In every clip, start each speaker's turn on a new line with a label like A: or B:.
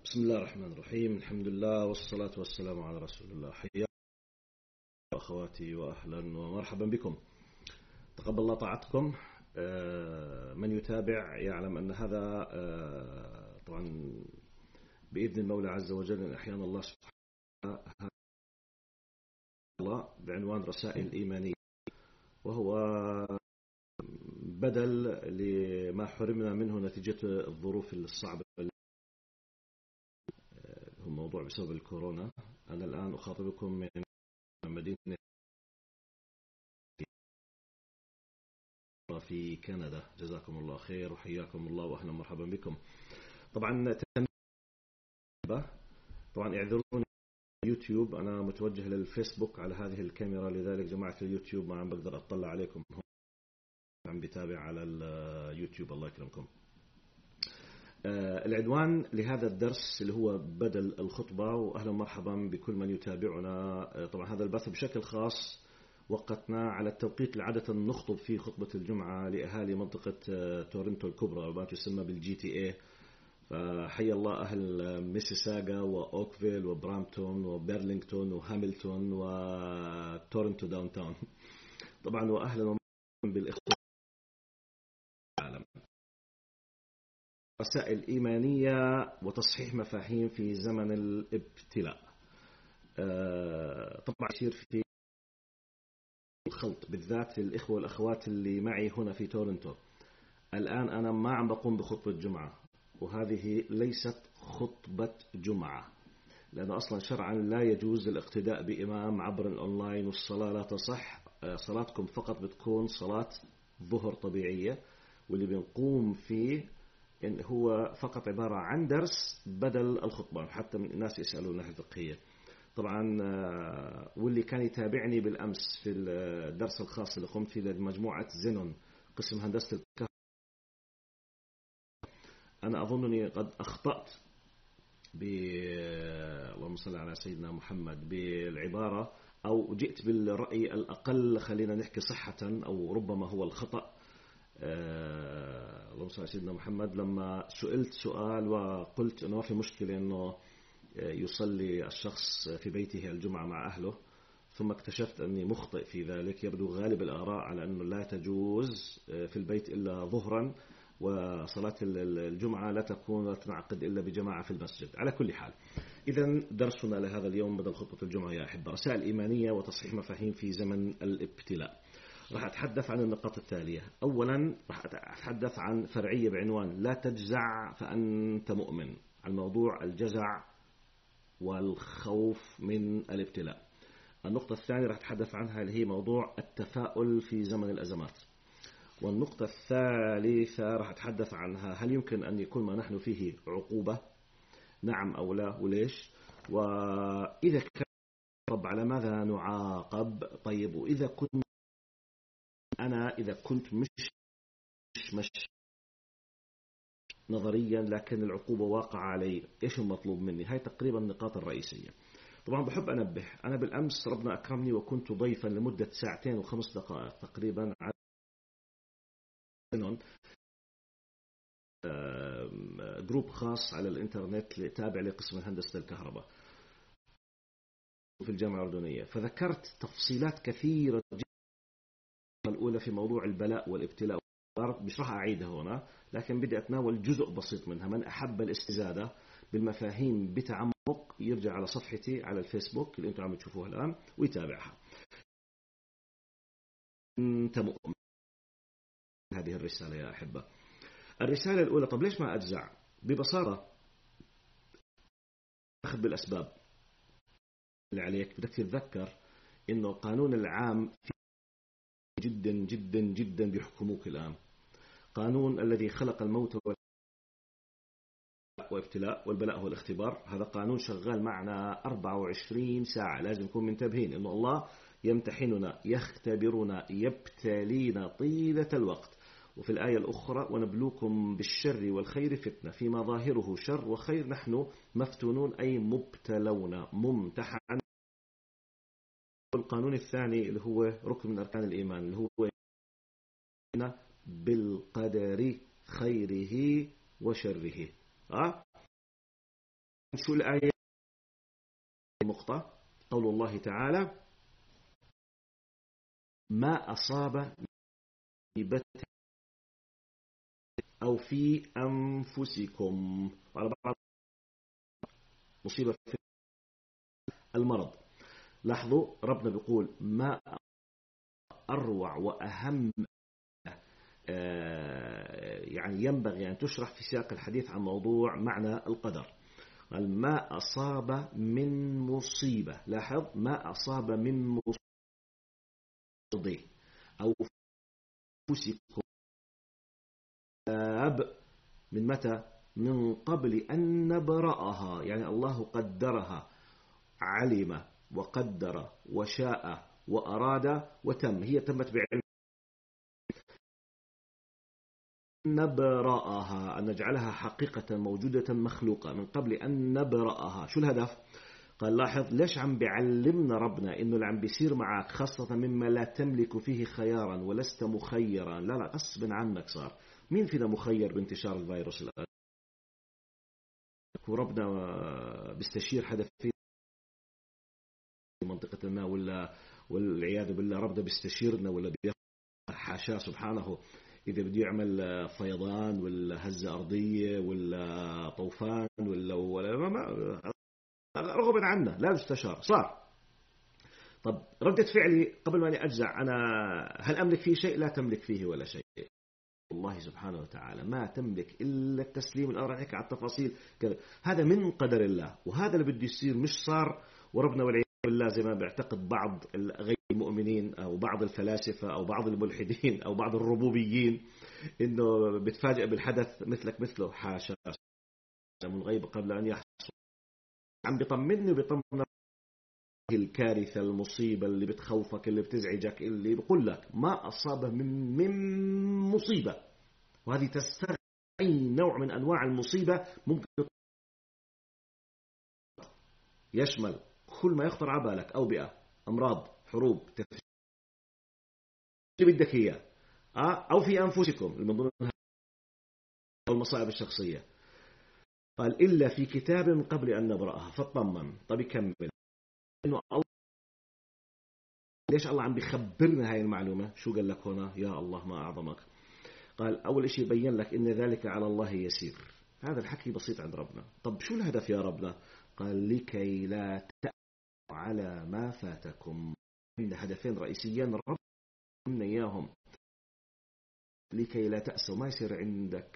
A: بسم الله الرحمن الرحيم. الحمد لله والصلاة والسلام على رسول الله. حياكم أخواتي وأهلا ومرحبا بكم. تقبل الله طاعتكم. من يتابع يعلم أن هذا طبعا بإذن المولى عز وجل أن أحيانا الله سبحانه الله بعنوان رسائل إيمانية، وهو بدل لما حرمنا منه نتيجة الظروف الصعبة، هو موضوع بسبب الكورونا. أنا الآن أخاطبكم من مدينة في كندا. جزاكم الله خير وحياكم الله وأهلا مرحبا بكم. طبعا اعذروني يوتيوب، أنا متوجه للفيسبوك على هذه الكاميرا، لذلك جماعة اليوتيوب ما عم بقدر أطلع عليكم، عم بتابع على اليوتيوب. الله يكرمكم. العنوان لهذا الدرس اللي هو بدل الخطبة، وأهلا مرحبا بكل من يتابعنا. طبعا هذا البث بشكل خاص وقتنا على التوقيت اللي عادة نخطب فيه خطبة الجمعة لأهالي منطقة تورنتو الكبرى، ما تسمى بالجي تي اي. فحيا الله أهل ميسيساغا وأوكفيل وبرامتون وبرلينغتون وهاملتون وتورنتو داون تاون. طبعا وأهلا ومرحبا بالإخوة العالم. رسائل إيمانية وتصحيح مفاهيم في زمن الابتلاء. طبعا يصير في الخلط، بالذات الإخوة والأخوات اللي معي هنا في تورنتو. الآن أنا ما عم بقوم بخطبة جمعة، وهذه ليست خطبة جمعة، لأنه أصلا شرعا لا يجوز الاقتداء بإمام عبر الأونلاين، والصلاة لا تصح. صلاتكم فقط بتكون صلاة ظهر طبيعية، واللي بنقوم فيه إن هو فقط عبارة عن درس بدل الخطبة، حتى من الناس يسألون ناحية فقهية. طبعا واللي كان يتابعني بالأمس في الدرس الخاص اللي قمت فيه لمجموعة زينون قسم هندسة الكهرباء، أنا أظنني قد أخطأت اللهم صل على سيدنا محمد بالعبارة، أو جئت بالرأي الأقل، خلينا نحكي صحة، أو ربما هو الخطأ. اللهم صل على سيدنا محمد. لما سئلت سؤال وقلت أنه ما في مشكلة أنه يصلي الشخص في بيته الجمعة مع أهله، ثم اكتشفت أني مخطئ في ذلك. يبدو غالب الآراء على أنه لا تجوز في البيت إلا ظهرا، وصلاة الجمعة لا تنعقد إلا بجماعة في المسجد. على كل حال، إذن درسنا لهذا اليوم بدل خطبة الجمعة يا أحبة، رسائل إيمانية وتصحيح مفاهيم في زمن الابتلاء. راح أتحدث عن النقاط التالية. أولا راح أتحدث عن فرعية بعنوان لا تجزع فأنت مؤمن، عن موضوع الجزع والخوف من الابتلاء. النقطة الثانية راح أتحدث عنها اللي هي موضوع التفاؤل في زمن الأزمات. والنقطة الثالثة راح أتحدث عنها هل يمكن أن يكون ما نحن فيه عقوبة؟ نعم أو لا، وليش؟ وإذا كان رب على ماذا نعاقب؟ طيب، وإذا كنت مش نظريا لكن العقوبة واقع علي، إيش المطلوب مني؟ هاي تقريبا النقاط الرئيسية. طبعا بحب أنبه، أنا بالأمس ربنا أكرمني وكنت ضيفا لمدة 2:05 تقريبا على جروب خاص على الإنترنت تابع لقسم هندسة الكهرباء في الجامعة الأردنية. فذكرت تفصيلات كثيرة جدا، الأولى في موضوع البلاء والابتلاء، مش راح أعيدها هنا، لكن بدي أتناول جزء بسيط منها. من أحب الاستزادة بالمفاهيم بتعمق يرجع على صفحتي على الفيسبوك اللي أنتم عم تشوفوها الآن ويتابعها. أنت مؤمن هذه الرسالة يا أحبة. الرسالة الأولى، طب ليش ما أجزع؟ ببساطة أخذ بالأسباب اللي عليك. بدك تتذكر إنه القانون العام جدا جدا جدا بيحكموك الآن. قانون الذي خلق الموت وابتلاء، والبلاء هو الاختبار. هذا قانون شغال معنا 24 ساعة. لازم نكون منتبهين إنه الله يمتحننا، يختبرنا، يبتلينا طيلة الوقت. وفي الآية الأخرى ونبلوكم بالشر والخير فتنة، فيما ظاهره شر وخير نحن مفتونون، أي مبتلون ممتحن. القانون الثاني اللي هو ركن من أركان الإيمان، اللي هو بالقدر خيره وشره. شو الآية المقطع؟ قول الله تعالى: ما أصاب مصيبة أو في أنفسكم، على بعض مصيبة في المرض. لاحظوا ربنا بيقول ما أروع وأهم، يعني ينبغي أن تشرح في سياق الحديث عن موضوع معنى القدر. قال ما أصاب من مصيبة، لاحظ ما أصاب من مصيبة أو أنفسكم من متى؟ من قبل أن نبرأها، يعني الله قدرها، علم وقدر وشاء وأراد وتم، هي تمت بعلم. نبرأها أن نجعلها حقيقة موجودة مخلوقة من قبل أن نبرأها. شو الهدف؟ قال لاحظ ليش عم بيعلمنا ربنا إنه اللي عم بيصير معك خاصة مما لا تملك فيه خيارا ولست مخيرا، لا غصب عنك صار. مين فينا مخير بانتشار الفيروس الآن؟ وربنا بيستشير حدا في منطقة ما، ولا والعياذ بالله ربنا بيستشيرنا ولا حاشاه سبحانه إذا بده يعمل فيضان ولا هزة أرضية ولا طوفان ولا رغبا عنا لا يستشار صار. طب ردة فعلي قبل ما أني أجزع، أنا هل أملك فيه شيء؟ لا تملك فيه ولا شيء. الله سبحانه وتعالى ما تملك إلا التسليم. الآن رح على التفاصيل كذا، هذا من قدر الله، وهذا اللي بده يصير مش صار. وربنا والعياذ بالله زي ما بيعتقد بعض غير المؤمنين أو بعض الفلاسفة أو بعض الملحدين أو بعض الربوبيين إنه بتفاجئ بالحدث مثلك مثله. حاشا، من غيب قبل أن يحصل. عم بيطمني وبيطمن الكارثة المصيبة اللي بتخوفك اللي بتزعجك اللي بقول لك ما أصاب من مصيبة، وهذه تستغرق أي نوع من أنواع المصيبة ممكن يشمل كل ما يخطر على بالك، أوبئة، أمراض، حروب، اللي بدك إياه، أو في أنفسكم من ضمنها المصائب الشخصية. قال إلا في كتاب من قبل أن نبرأها. فاطمن. طب يكمل إنه الله، ليش الله عم بيخبرنا هاي المعلومة؟ شو قال لك هنا؟ يا الله ما أعظمك. قال أول شيء يبين لك إن ذلك على الله يسير. هذا الحكي بسيط عند ربنا. طب شو الهدف يا ربنا؟ قال لكي لا تأسوا على ما فاتكم. عندنا هدفين رئيسيين ربنا إياهم. لكي لا تأسوا، ما يصير عندك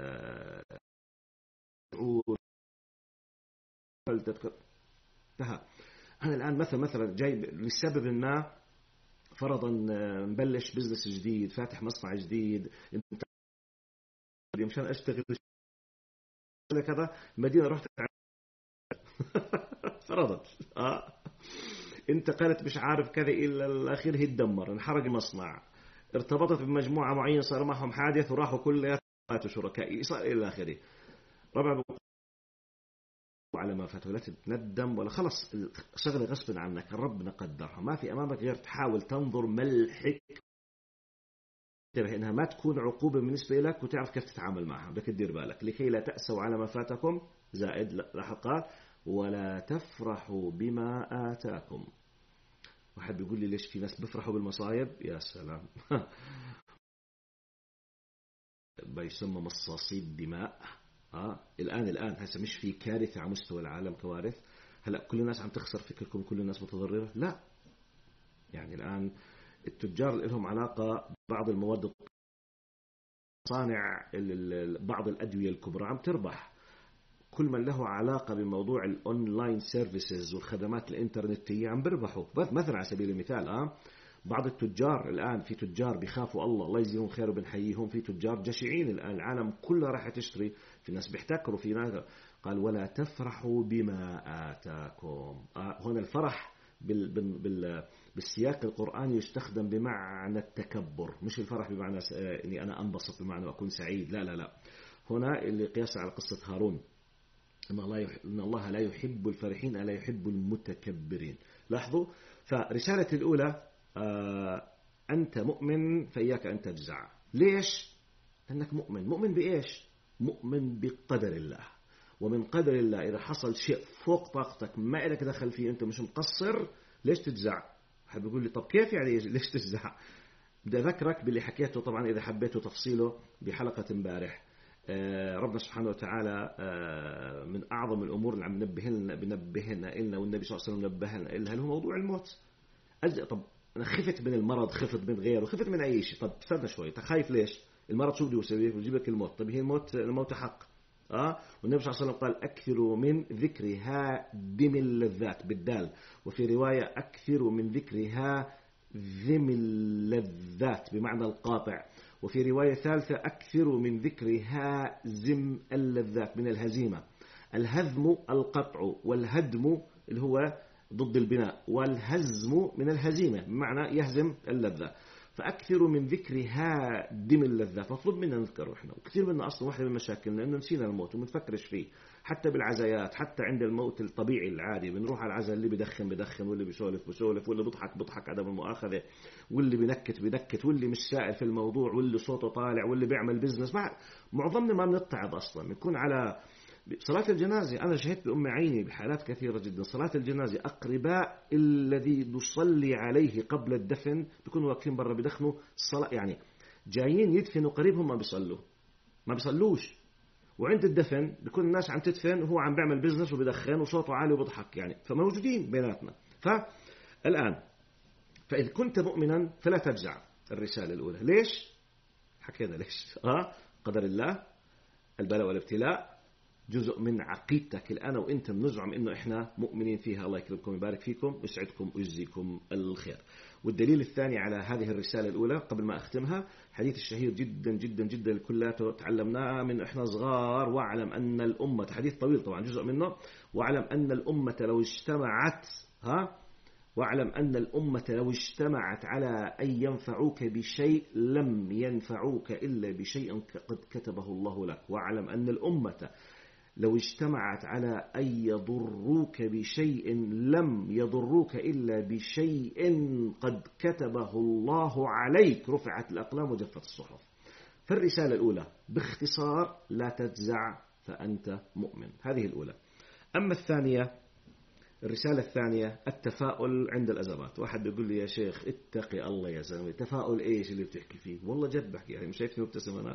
A: انتهى. أنا الآن مثلا جاي لسبب ما، فرضا مبلش بزنس جديد، فاتح مصنع جديد، مشان أشتغل كذا المدينة رحت فرضا انتقلت مش عارف كذا إلى الأخير هي تدمر، انحرق المصنع، ارتبطت بمجموعة معينة صار معهم حادث وراحوا كلياتهم شركائي صار إلى آخره. ربع على ما فات، ولا تتندم ولا خلص شغله غصب عنك، ربنا قدرها، ما في أمامك غير تحاول تنظر ما الحكمة، إنها ما تكون عقوبة بالنسبة لك وتعرف كيف تتعامل معها. بدك تدير بالك لكي لا تأسوا على ما فاتكم، زائد لحقات ولا تفرحوا بما آتاكم. واحد بيقول لي ليش في ناس بيفرحوا بالمصايب؟ يا سلام بيسمى مصاصي الدماء. الآن هسه مش في كارثة على مستوى العالم، كوارث. هلا كل الناس عم تخسر، فكركم كل الناس متضررة؟ لا. يعني الآن التجار اللي لهم علاقة بعض المواد، صانع بعض الأدوية الكبرى عم تربح. كل من له علاقة بموضوع الأونلاين سيرفيسز والخدمات الإنترنتية عم بربحوا. مثلا على سبيل المثال بعض التجار الآن، في تجار بيخافوا الله يجزيهم خير وبنحييهم، في تجار جشعين الآن العالم كلها راح تشتري، في ناس بيحتكروا، في ناس. قال ولا تفرحوا بما آتاكم. هنا الفرح بالسياق القرآني يستخدم بمعنى التكبر، مش الفرح بمعنى أني أنا أنبسط بمعنى أكون سعيد، لا لا لا. هنا اللي قياس على قصة هارون، إن الله لا يحب الفرحين ألا يحب المتكبرين. لاحظوا. فرسالة الأولى أنت مؤمن فإياك أن تجزع. ليش؟ أنك مؤمن بإيش؟ مؤمن بقدر الله. ومن قدر الله إذا حصل شيء فوق طاقتك ما لك دخل فيه، أنت مش مقصر، ليش تجزع؟ حد بيقول لي طب كيف يعني ليش تجزع؟ بدي أذكرك باللي حكيته طبعا إذا حبيتوا تفصيله بحلقة امبارح. ربنا سبحانه وتعالى من أعظم الأمور اللي عم بنبهنا إلنا والنبي صلى الله عليه وسلم نبهنا إلها هو موضوع الموت. طب أنا خفت من المرض، خفت من غيره، خفت من أي شيء. طب استنى شوي، خايف ليش؟ المرض شو بده يسوي؟ بيجيب لك الموت. طب هي الموت حق. والنبي صلى الله عليه وسلم قال أكثروا من ذكرها دم اللذات بالدال، وفي رواية أكثروا من ذكرها ذم اللذات بمعنى القاطع، وفي رواية ثالثة أكثروا من ذكرها زم اللذات من الهزيمة. الهذم القطع، والهدم اللي هو ضد البناء، والهزم من الهزيمة بمعنى يهزم اللذة. فأكثروا من ذكرها دم اللذات، مطلوب منا نذكره إحنا. وكثير منا أصلا واحدة من مشاكلنا إنه نسينا الموت ومنفكرش فيه، حتى بالعزايات، حتى عند الموت الطبيعي العادي بنروح على العزاء، اللي بدخن واللي بيسولف واللي بيضحك عدم المؤاخذة، واللي بنكت واللي مش سائل في الموضوع، واللي صوته طالع، واللي بيعمل بزنس. معظمنا ما بنتعظ أصلا. بنكون على صلاة الجنازة. أنا شهدت بأم عيني بحالات كثيرة جدا صلاة الجنازة أقرباء الذي نصلي عليه قبل الدفن بيكونوا واقفين برا بدخنوا الصلاة، يعني جايين يدفنوا قريبهم ما بيصلوش، وعند الدفن بيكون الناس عم تدفن وهو عم بيعمل بزنس وبدخن وصوته عالي وبضحك، يعني فموجودين بيناتنا. فالآن فإذا كنت مؤمنا فلا تجزع. الرسالة الأولى ليش؟ حكينا ليش. قدر الله، البلاء والابتلاء جزء من عقيدتك الآن، وإنت بنزعم إنه إحنا مؤمنين فيها. الله يكرمكم ويبارك فيكم ويسعدكم ويجزيكم الخير. والدليل الثاني على هذه الرسالة الأولى قبل ما أختمها، حديث الشهير جدا جدا جدا كلنا تعلمناه من إحنا صغار: واعلم أن الأمة، حديث طويل طبعا جزء منه، واعلم أن الأمة لو اجتمعت واعلم أن الأمة لو اجتمعت على أن ينفعوك بشيء لم ينفعوك إلا بشيء قد كتبه الله لك. واعلم أن الأمة لو اجتمعت على أن يضروك بشيء لم يضروك إلا بشيء قد كتبه الله عليك، رفعت الأقلام وجفت الصحف. فالرسالة الأولى باختصار: لا تجزع فأنت مؤمن. هذه الأولى. أما الثانية، الرسالة الثانية التفاؤل عند الأزمات. واحد بيقول لي: يا شيخ اتقي الله يا زلمة، تفاؤل إيش اللي بتحكي فيه؟ والله جد بحكي، يعني مش شايفني مبتسم أنا؟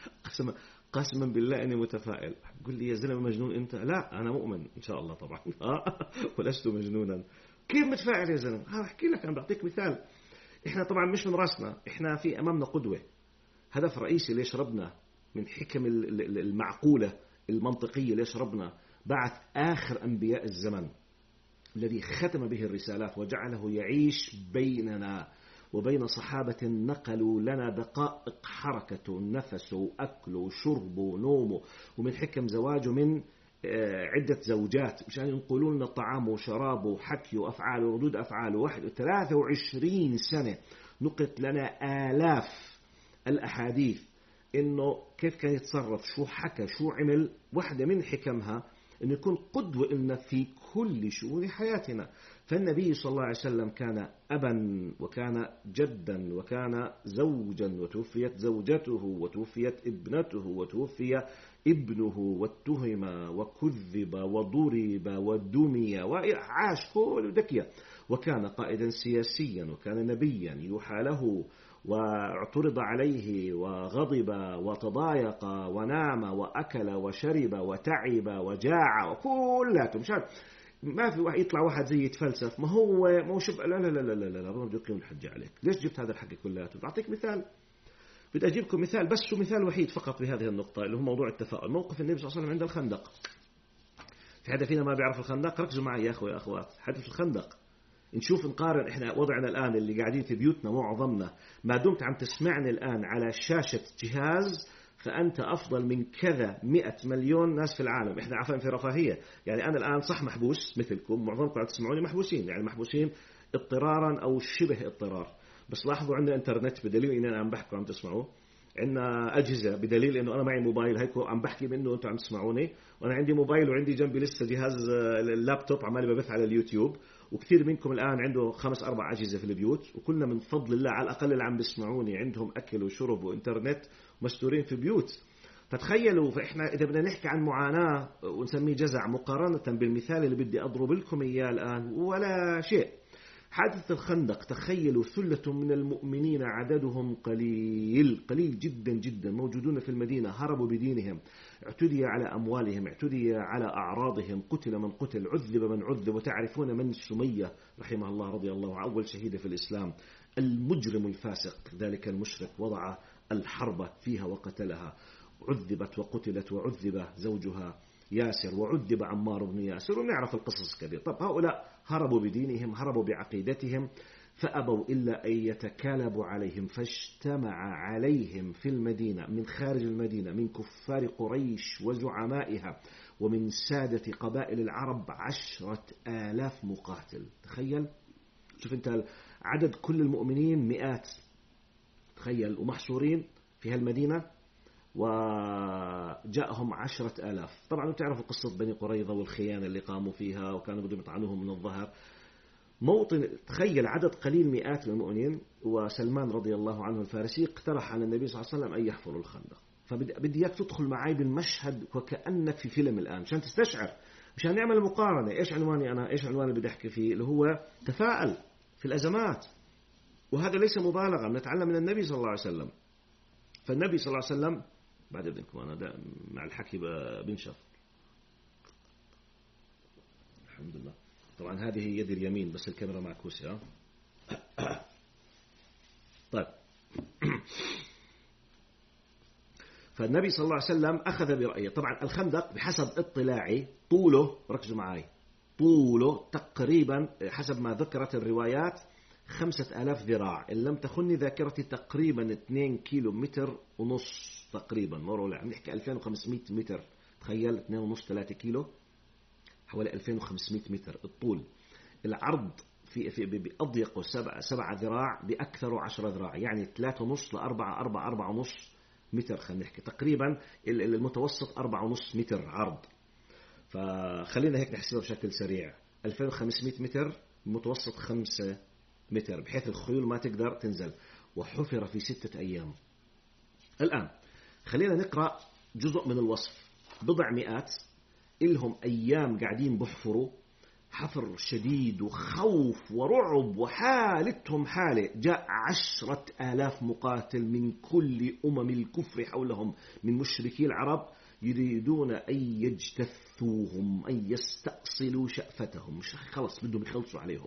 A: قسما بالله أني متفائل. قل لي: يا زلمة مجنون أنت؟ لا، أنا مؤمن إن شاء الله طبعا ولست مجنونا. كيف متفائل يا زلمة؟ أحكي لك، أنا بعطيك مثال. إحنا طبعا مش من رأسنا، إحنا في أمامنا قدوة، هدف رئيسي ليش ربنا من حكم المعقولة المنطقية ليش ربنا بعث آخر أنبياء الزمن الذي ختم به الرسالات وجعله يعيش بيننا وبين صحابة نقلوا لنا دقائق حركة نفسه وأكله وشربه ونومه، ومن حكم زواجه من عدة زوجات مشان ينقلوا لنا طعامه وشرابه وحكيه وأفعاله وردود أفعاله. 23 سنة نقلت لنا آلاف الأحاديث إنه كيف كان يتصرف، شو حكى، شو عمل. واحدة من حكمها أن يكون قدوة لنا في كل شؤون حياتنا. فالنبي صلى الله عليه وسلم كان أبا، وكان جدا، وكان زوجا، وتوفيت زوجته، وتوفيت ابنته، وتوفي ابنه، واتهم وكذب وضرب ودمي وعاش كل دكية. وكان قائدا سياسيا، وكان نبيا يوحى له واعترض عليه وغضب وتضايق ونام وأكل وشرب وتعب وجاع وكلاته. مش عارف، ما في واحد يطلع واحد زي يتفلسف، ما هو شوف، لا لا لا لا لا لا، بدي أقيم الحجة عليك. ليش جبت هذا الحكي كلاته؟ بعطيك مثال، بدي أجيبكم مثال، بس شو مثال وحيد فقط بهذه النقطة اللي هو موضوع التفاؤل. موقف النبي صلى الله عليه وسلم عند الخندق. في حدا فينا ما بيعرف الخندق؟ ركزوا معي يا أخوة يا أخوات، حدث الخندق. نشوف نقارن إحنا وضعنا الآن اللي قاعدين في بيوتنا معظمنا، ما دمت عم تسمعني الآن على شاشة جهاز فأنت أفضل من كذا 100 مليون ناس في العالم. إحنا عارفين في رفاهية، يعني أنا الآن صح محبوس مثلكم، معظمكم عم تسمعوني محبوسين، يعني محبوسين اضطرارا أو شبه اضطرار، بس لاحظوا عندنا انترنت بدليل إن أنا عم بحكي وعم تسمعوا، عندنا أجهزة بدليل إنه أنا معي موبايل هيكو عم بحكي منه وأنتم عم تسمعوني، وأنا عندي موبايل وعندي جنبي لسه جهاز اللابتوب عمالي ببث على اليوتيوب، وكثير منكم الآن عنده 5-4 أجهزة في البيوت، وكلنا من فضل الله على الأقل اللي عم بيسمعوني عندهم أكل وشرب وإنترنت مستورين في بيوت. فتخيلوا، فإحنا إذا بدنا نحكي عن معاناة ونسميه جزع مقارنة بالمثال اللي بدي أضرب لكم إياه الآن ولا شيء. حادث الخندق، تخيلوا ثلة من المؤمنين عددهم قليل جدا جدا موجودون في المدينة، هربوا بدينهم، اعتدي على أموالهم، اعتدي على أعراضهم، قتل من قتل، عذب من عذب. وتعرفون من سمية رحمه الله رضي الله عنه، أول شهيدة في الإسلام، المجرم الفاسق ذلك المشرك وضع الحرب فيها وقتلها، عذبت وقتلت، وعذب زوجها ياسر، وعذب عمار بن ياسر، ونعرف القصص كثير. طب هؤلاء هربوا بدينهم، هربوا بعقيدتهم، فأبوا إلا أن يتكالبوا عليهم، فاجتمع عليهم في المدينة من خارج المدينة من كفار قريش وزعمائها ومن سادة قبائل العرب 10,000 مقاتل. تخيل، شوف أنت عدد كل المؤمنين مئات، تخيل، ومحصورين في هالمدينة، وجاءهم 10,000. طبعا تعرفوا قصة بني قريظة والخيانة اللي قاموا فيها، وكانوا بدهم يطعنوهم من الظهر. موطن، تخيل عدد قليل مئات من المؤمنين، وسلمان رضي الله عنه الفارسي اقترح على النبي صلى الله عليه وسلم أن يحفروا الخندق. فبدي إياك تدخل معي بالمشهد وكأنك في فيلم الآن مشان تستشعر، مشان نعمل المقارنة. إيش عنواني أنا؟ إيش عنواني بدي أحكي فيه؟ اللي هو تفاءل في الأزمات، وهذا ليس مبالغة، نتعلم من النبي صلى الله عليه وسلم. فالنبي صلى الله عليه وسلم، بعد إذنكم أنا مع الحكي بنشف، الحمد لله. طبعا هذه يدي اليمين بس الكاميرا معكوسة. طيب. فالنبي صلى الله عليه وسلم أخذ برأيه. طبعا الخندق بحسب اطلاعي طوله، ركزوا معي، طوله تقريبا حسب ما ذكرت الروايات 5,000 ذراع، إن لم تخني ذاكرتي تقريبا 2 كيلو متر ونص تقريبا، عم نحكي 2500 متر. تخيل 2.5-3 كيلو، حوالي 2500 متر الطول. العرض في بأضيقه 7 ذراع، بأكثره 10 ذراع، يعني 3.5 ل4.5 متر. خلينا نحكي تقريبا المتوسط 4.5 متر عرض. فخلينا هيك نحسبها بشكل سريع، 2500 متر، متوسط 5 متر، بحيث الخيول ما تقدر تنزل. وحفر في 6 أيام. الآن خلينا نقرأ جزء من الوصف. بضع مئات إلهم أيام قاعدين بحفروا، حفر شديد وخوف ورعب، وحالتهم حالة. جاء 10,000 مقاتل من كل أمم الكفر حولهم من مشركي العرب، يريدون أن يجتثوهم، أن يستأصلوا شأفتهم، مش خلص بدهم يخلصوا عليهم.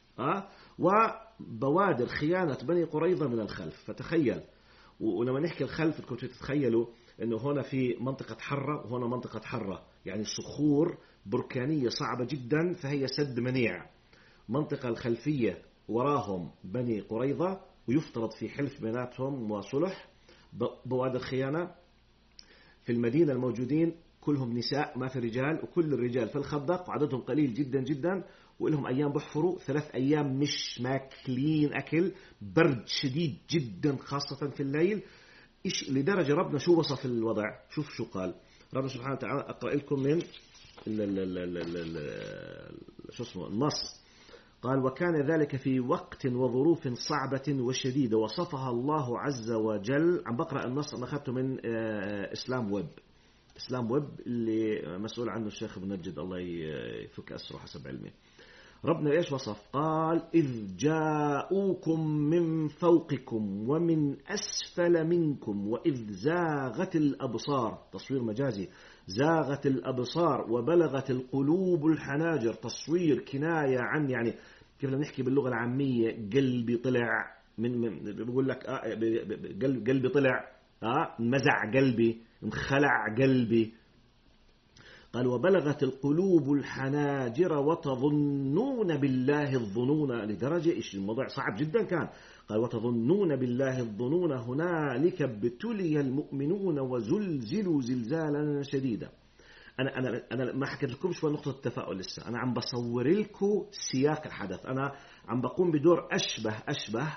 A: وبوادر خيانة بني قريظة من الخلف. فتخيل، ولما نحكي الخلف كنتوا تتخيلوا أنه هنا في منطقة حرة وهنا منطقة حرة، يعني صخور بركانية صعبة جدا، فهي سد منيع. منطقة الخلفية وراهم بني قريظة، ويفترض في حلف بيناتهم وصلح. بوادر خيانة في المدينة الموجودين كلهم نساء، ما في رجال، وكل الرجال في الخندق وعددهم قليل جدا جدا، ولهم أيام بحفروا، 3 أيام مش ماكلين أكل، برد شديد جدا خاصة في الليل. لدرجة ربنا شو وصف الوضع؟ شوف شو قال ربنا سبحانه وتعالى. أقرأ لكم من النص. قال: وكان ذلك في وقت وظروف صعبة وشديدة وصفها الله عز وجل. عم بقرأ النص، أنا أخذته من إسلام ويب اللي مسؤول عنه الشيخ ابن نجد، الله يفك أسره حسب علمي. ربنا إيش وصف؟ قال: إذ جاءوكم من فوقكم ومن أسفل منكم وإذ زاغت الأبصار، تصوير مجازي، زاغت الأبصار وبلغت القلوب الحناجر، تصوير كناية عن، يعني كيف نحكي باللغة العامية، قلبي طلع من بيقول لك قلبي طلع، مزع قلبي، انخلع قلبي. قال: وبلغت القلوب الحناجر وتظنون بالله الظنون، لدرجة إيش الموضوع صعب جدا كان. قال: وتظنون بالله الظنون هنالك ابتلي المؤمنون وزلزلوا زلزالا شديدا. أنا ما حكيت لكم شو نقطة التفاؤل لسه، أنا عم بصور لكم سياق الحدث، أنا عم بقوم بدور أشبه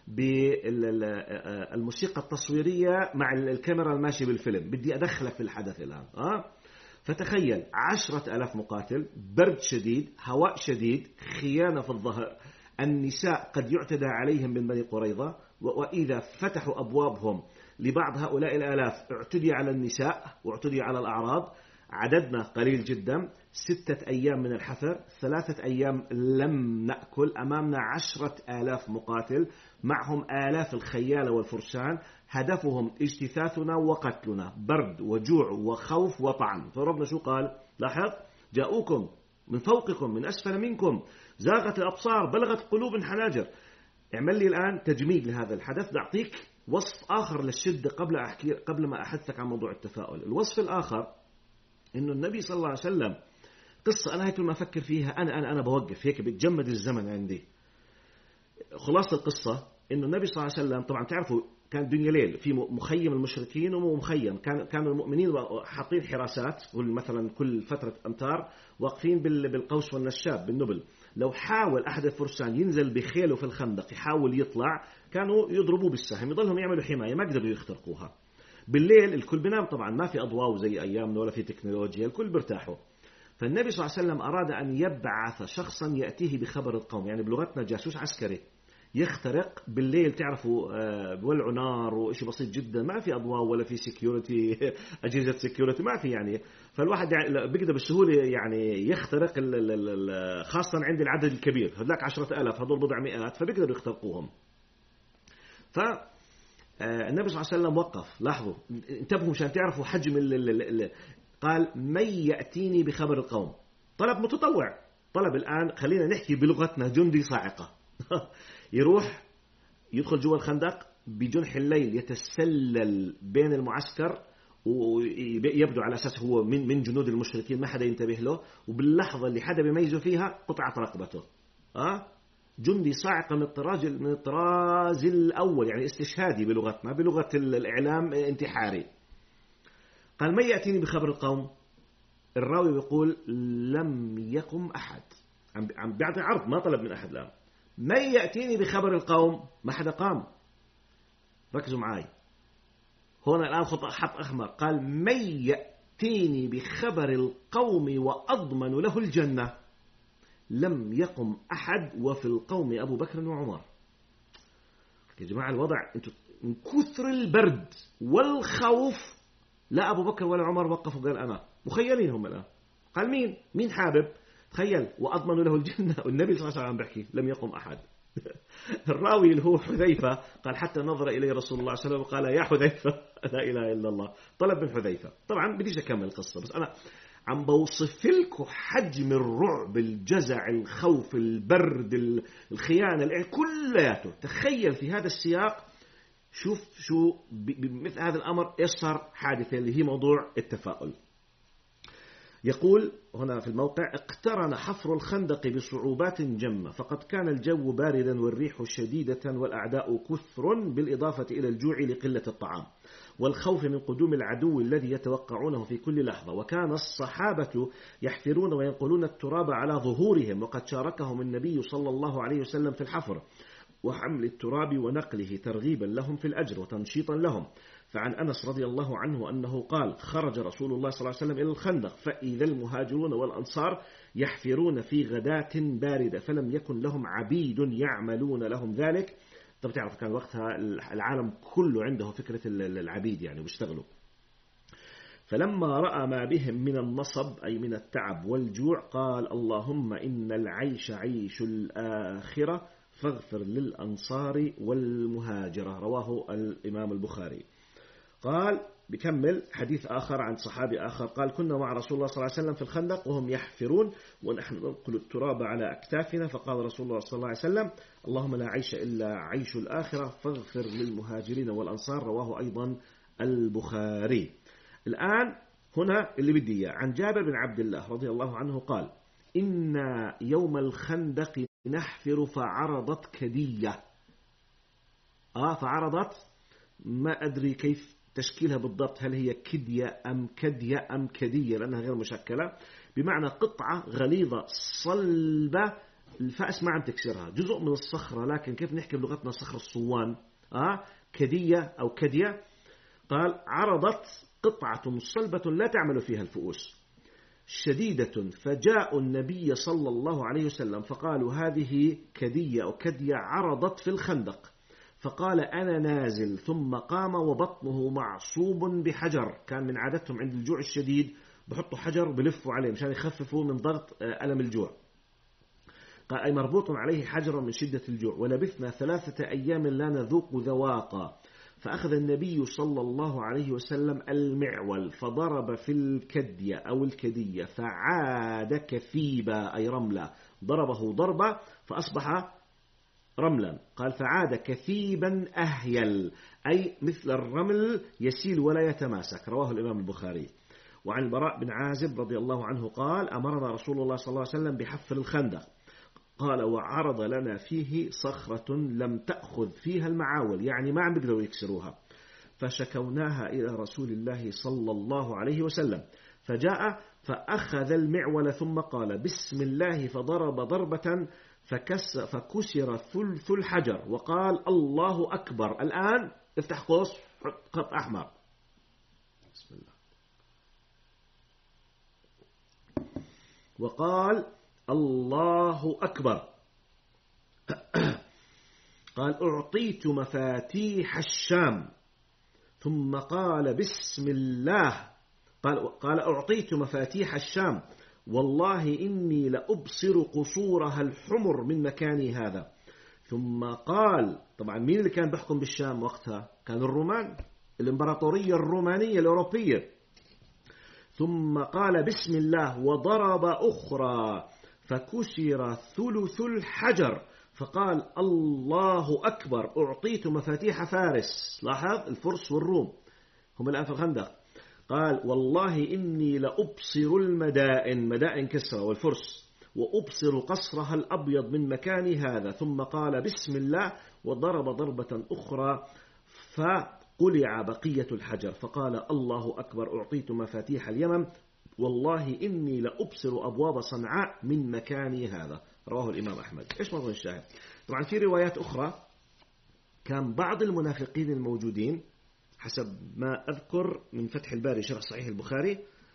A: بالموسيقى التصويرية مع الكاميرا الماشية بالفيلم، بدي أدخلك في الحدث الآن. فتخيل 10,000 مقاتل، برد شديد، هواء شديد، خيانة في الظهر، النساء قد يعتدى عليهم من بني قريظة، وإذا فتحوا أبوابهم لبعض هؤلاء الآلاف اعتدي على النساء واعتدي على الأعراض. عددنا قليل جدا، 6 أيام من الحفر، 3 أيام لم نأكل، أمامنا 10,000 مقاتل معهم آلاف الخيال والفرسان، هدفهم اجتثاثنا وقتلنا، برد وجوع وخوف وطعن. فربنا شو قال؟ لاحظ، جاءوكم من فوقكم من أسفل منكم، زاغت الأبصار، بلغت قلوب الحناجر. اعمل لي الآن تجميد لهذا الحدث. بعطيك وصف آخر للشدة قبل ما أحدثك عن موضوع التفاؤل. الوصف الآخر إنه النبي صلى الله عليه وسلم، قصة أنا هيك ما أفكر فيها، أنا بوقف هيك، بتجمد الزمن عندي. خلاصة القصة إنه النبي صلى الله عليه وسلم، طبعا تعرفوا كان الدنيا ليل، في مخيم المشركين ومخيم، كانوا المؤمنين حاطين حراسات مثلا كل فترة أمتار، واقفين بالقوس والنشاب بالنبل. لو حاول أحد الفرسان ينزل بخيله في الخندق يحاول يطلع، كانوا يضربوه بالسهم، يضلهم يعملوا حماية، ما قدروا يخترقوها. بالليل الكل بينام، طبعا ما في أضواء زي أيامنا ولا في تكنولوجيا، الكل بيرتاحوا. فالنبي صلى الله عليه وسلم أراد أن يبعث شخصا يأتيه بخبر القوم، يعني بلغتنا جاسوس عسكري، يخترق بالليل. تعرفوا بولعوا نار وإشي بسيط جدا، ما في أضواء ولا في سيكيورتي أجهزة سيكيورتي، ما في يعني. فالواحد يعني بيقدر بسهولة يعني يخترق خاصة عند العدد الكبير، هذاك 10,000 هذول بضع مئات، فبيقدروا يخترقوهم. النبي صلى الله عليه وسلم وقف. لاحظوا، انتبهوا مشان تعرفوا حجم قال من يأتيني بخبر القوم. طلب متطوع، طلب الآن خلينا نحكي بلغتنا جندي صاعقة. يروح يدخل جوا الخندق بجنح الليل، يتسلل بين المعسكر، ويبدو على أساس هو من جنود المشركين، ما حدا ينتبه له، وباللحظة اللي حدا بيميزه فيها قطعت رقبته. جندي صاعقة من الطراز الأول، يعني استشهادي بلغتنا، بلغة الإعلام انتحاري. قال من يأتيني بخبر القوم. الراوي يقول لم يقم أحد، عم بيعطي عرض، ما طلب من أحد. لا، من يأتيني بخبر القوم، ما حدا قام. ركزوا معي هنا الآن، خط أحمر. قال من يأتيني بخبر القوم وأضمن له الجنة. لم يقم أحد، وفي القوم أبو بكر وعمر. يا جماعة الوضع من كثر البرد والخوف، لا أبو بكر ولا عمر وقفوا قال أنا، مخيلين هم الآن. قال مين حابب؟ تخيل، وأضمن له الجنة، والنبي صلى الله عليه وسلم بحكي لم يقم أحد. الراوي اللي هو حذيفة قال حتى نظر إليه رسول الله صلى الله عليه وسلم وقال يا حذيفة لا إله إلا الله. طلب من حذيفة. طبعا بديش أكمل القصة، بس أنا عم بوصف لكم حجم الرعب، الجزع، الخوف، البرد، الخيانة، كلياته. تخيل في هذا السياق، شوف شو بمثل هذا الأمر إيش صار حادثة، اللي هي موضوع التفاؤل. يقول هنا في الموقع: اقترن حفر الخندق بصعوبات جمة، فقد كان الجو باردا والريح شديدة والأعداء كثر، بالإضافة إلى الجوع لقلة الطعام والخوف من قدوم العدو الذي يتوقعونه في كل لحظة. وكان الصحابة يحفرون وينقلون التراب على ظهورهم، وقد شاركهم النبي صلى الله عليه وسلم في الحفر وحمل التراب ونقله ترغيبا لهم في الأجر وتنشيطا لهم. فعن أنس رضي الله عنه أنه قال: خرج رسول الله صلى الله عليه وسلم إلى الخندق، فإذا المهاجرون والأنصار يحفرون في غداة باردة، فلم يكن لهم عبيد يعملون لهم ذلك. طب تعرف كان وقتها العالم كله عنده فكرة العبيد، يعني بيشتغلوا. فلما رأى ما بهم من النصب، أي من التعب والجوع، قال: اللهم إن العيش عيش الآخرة فاغفر للأنصار والمهاجرة. رواه الإمام البخاري. قال بكمل حديث آخر عن صحابي آخر قال: كنا مع رسول الله صلى الله عليه وسلم في الخندق وهم يحفرون ونحن ننقل التراب على أكتافنا، فقال رسول الله صلى الله عليه وسلم: اللهم لا عيش إلا عيش الآخرة فاغفر للمهاجرين والأنصار. رواه أيضا البخاري. الآن هنا اللي بدي إياه عن جابر بن عبد الله رضي الله عنه قال: إن يوم الخندق نحفر فعرضت كدية. فعرضت، ما أدري كيف تشكيلها بالضبط، هل هي كدية أم كدية أم كدية، لأنها غير مشكلة، بمعنى قطعة غليظة صلبة، الفأس ما عم تكسرها، جزء من الصخرة، لكن كيف نحكي بلغتنا صخر الصوان. كدية أو كدية. قال: عرضت قطعة صلبة لا تعمل فيها الفؤوس شديدة، فجاء النبي صلى الله عليه وسلم فقالوا: هذه كدية أو كدية عرضت في الخندق، فقال أنا نازل، ثم قام وبطنه معصوب بحجر. كان من عادتهم عند الجوع الشديد بحطوا حجر بلفوا عليه مشان يخففوا من ضغط ألم الجوع. قال أي مربوط عليه حجر من شدة الجوع. ولبثنا 3 أيام لا نذوق ذواقا. فأخذ النبي صلى الله عليه وسلم المعول فضرب في الكدية أو الكدية فعاد كثيبا أي رملا، ضربه ضربة فأصبح رملا. قال فعاد كثيبا أهيل أي مثل الرمل يسيل ولا يتماسك. رواه الإمام البخاري. وعن البراء بن عازب رضي الله عنه قال أمرنا رسول الله صلى الله عليه وسلم بحفر الخندق. قال وعرض لنا فيه صخرة لم تأخذ فيها المعاول، يعني ما عم بيقدروا يكسروها. فشكوناها إلى رسول الله صلى الله عليه وسلم، فجاء فأخذ المعول ثم قال بسم الله فضرب ضربة فكسر ثلث الحجر وقال الله أكبر. الآن افتح قوس خط أحمر. بسم الله. وقال الله أكبر. قال أعطيت مفاتيح الشام. ثم قال بسم الله. قال أعطيت مفاتيح الشام والله إني لأبصر قصورها الحمر من مكاني هذا. ثم قال طبعا مين اللي كان بيحكم بالشام وقتها؟ كان الرومان، الإمبراطورية الرومانية الأوروبية. ثم قال بسم الله وضرب أخرى فكسر ثلث الحجر فقال الله أكبر. أعطيت مفاتيح فارس. لاحظ الفرس والروم هم الآن في الخندق. قال والله إني لأبصر المدائن، مدائن كسرى والفرس، وأبصر قصرها الأبيض من مكان هذا. ثم قال بسم الله وضرب ضربة أخرى فقلع بقية الحجر فقال الله أكبر. أعطيت مفاتيح اليمن والله إني لأبصر أبواب صنعاء من مكاني هذا. رواه الإمام أحمد. إيش موضوع الشاهد؟ طبعا في روايات أخرى كان بعض المنافقين الموجودين حسب ما أذكر من فتح الباري شرح صحيح البخاري،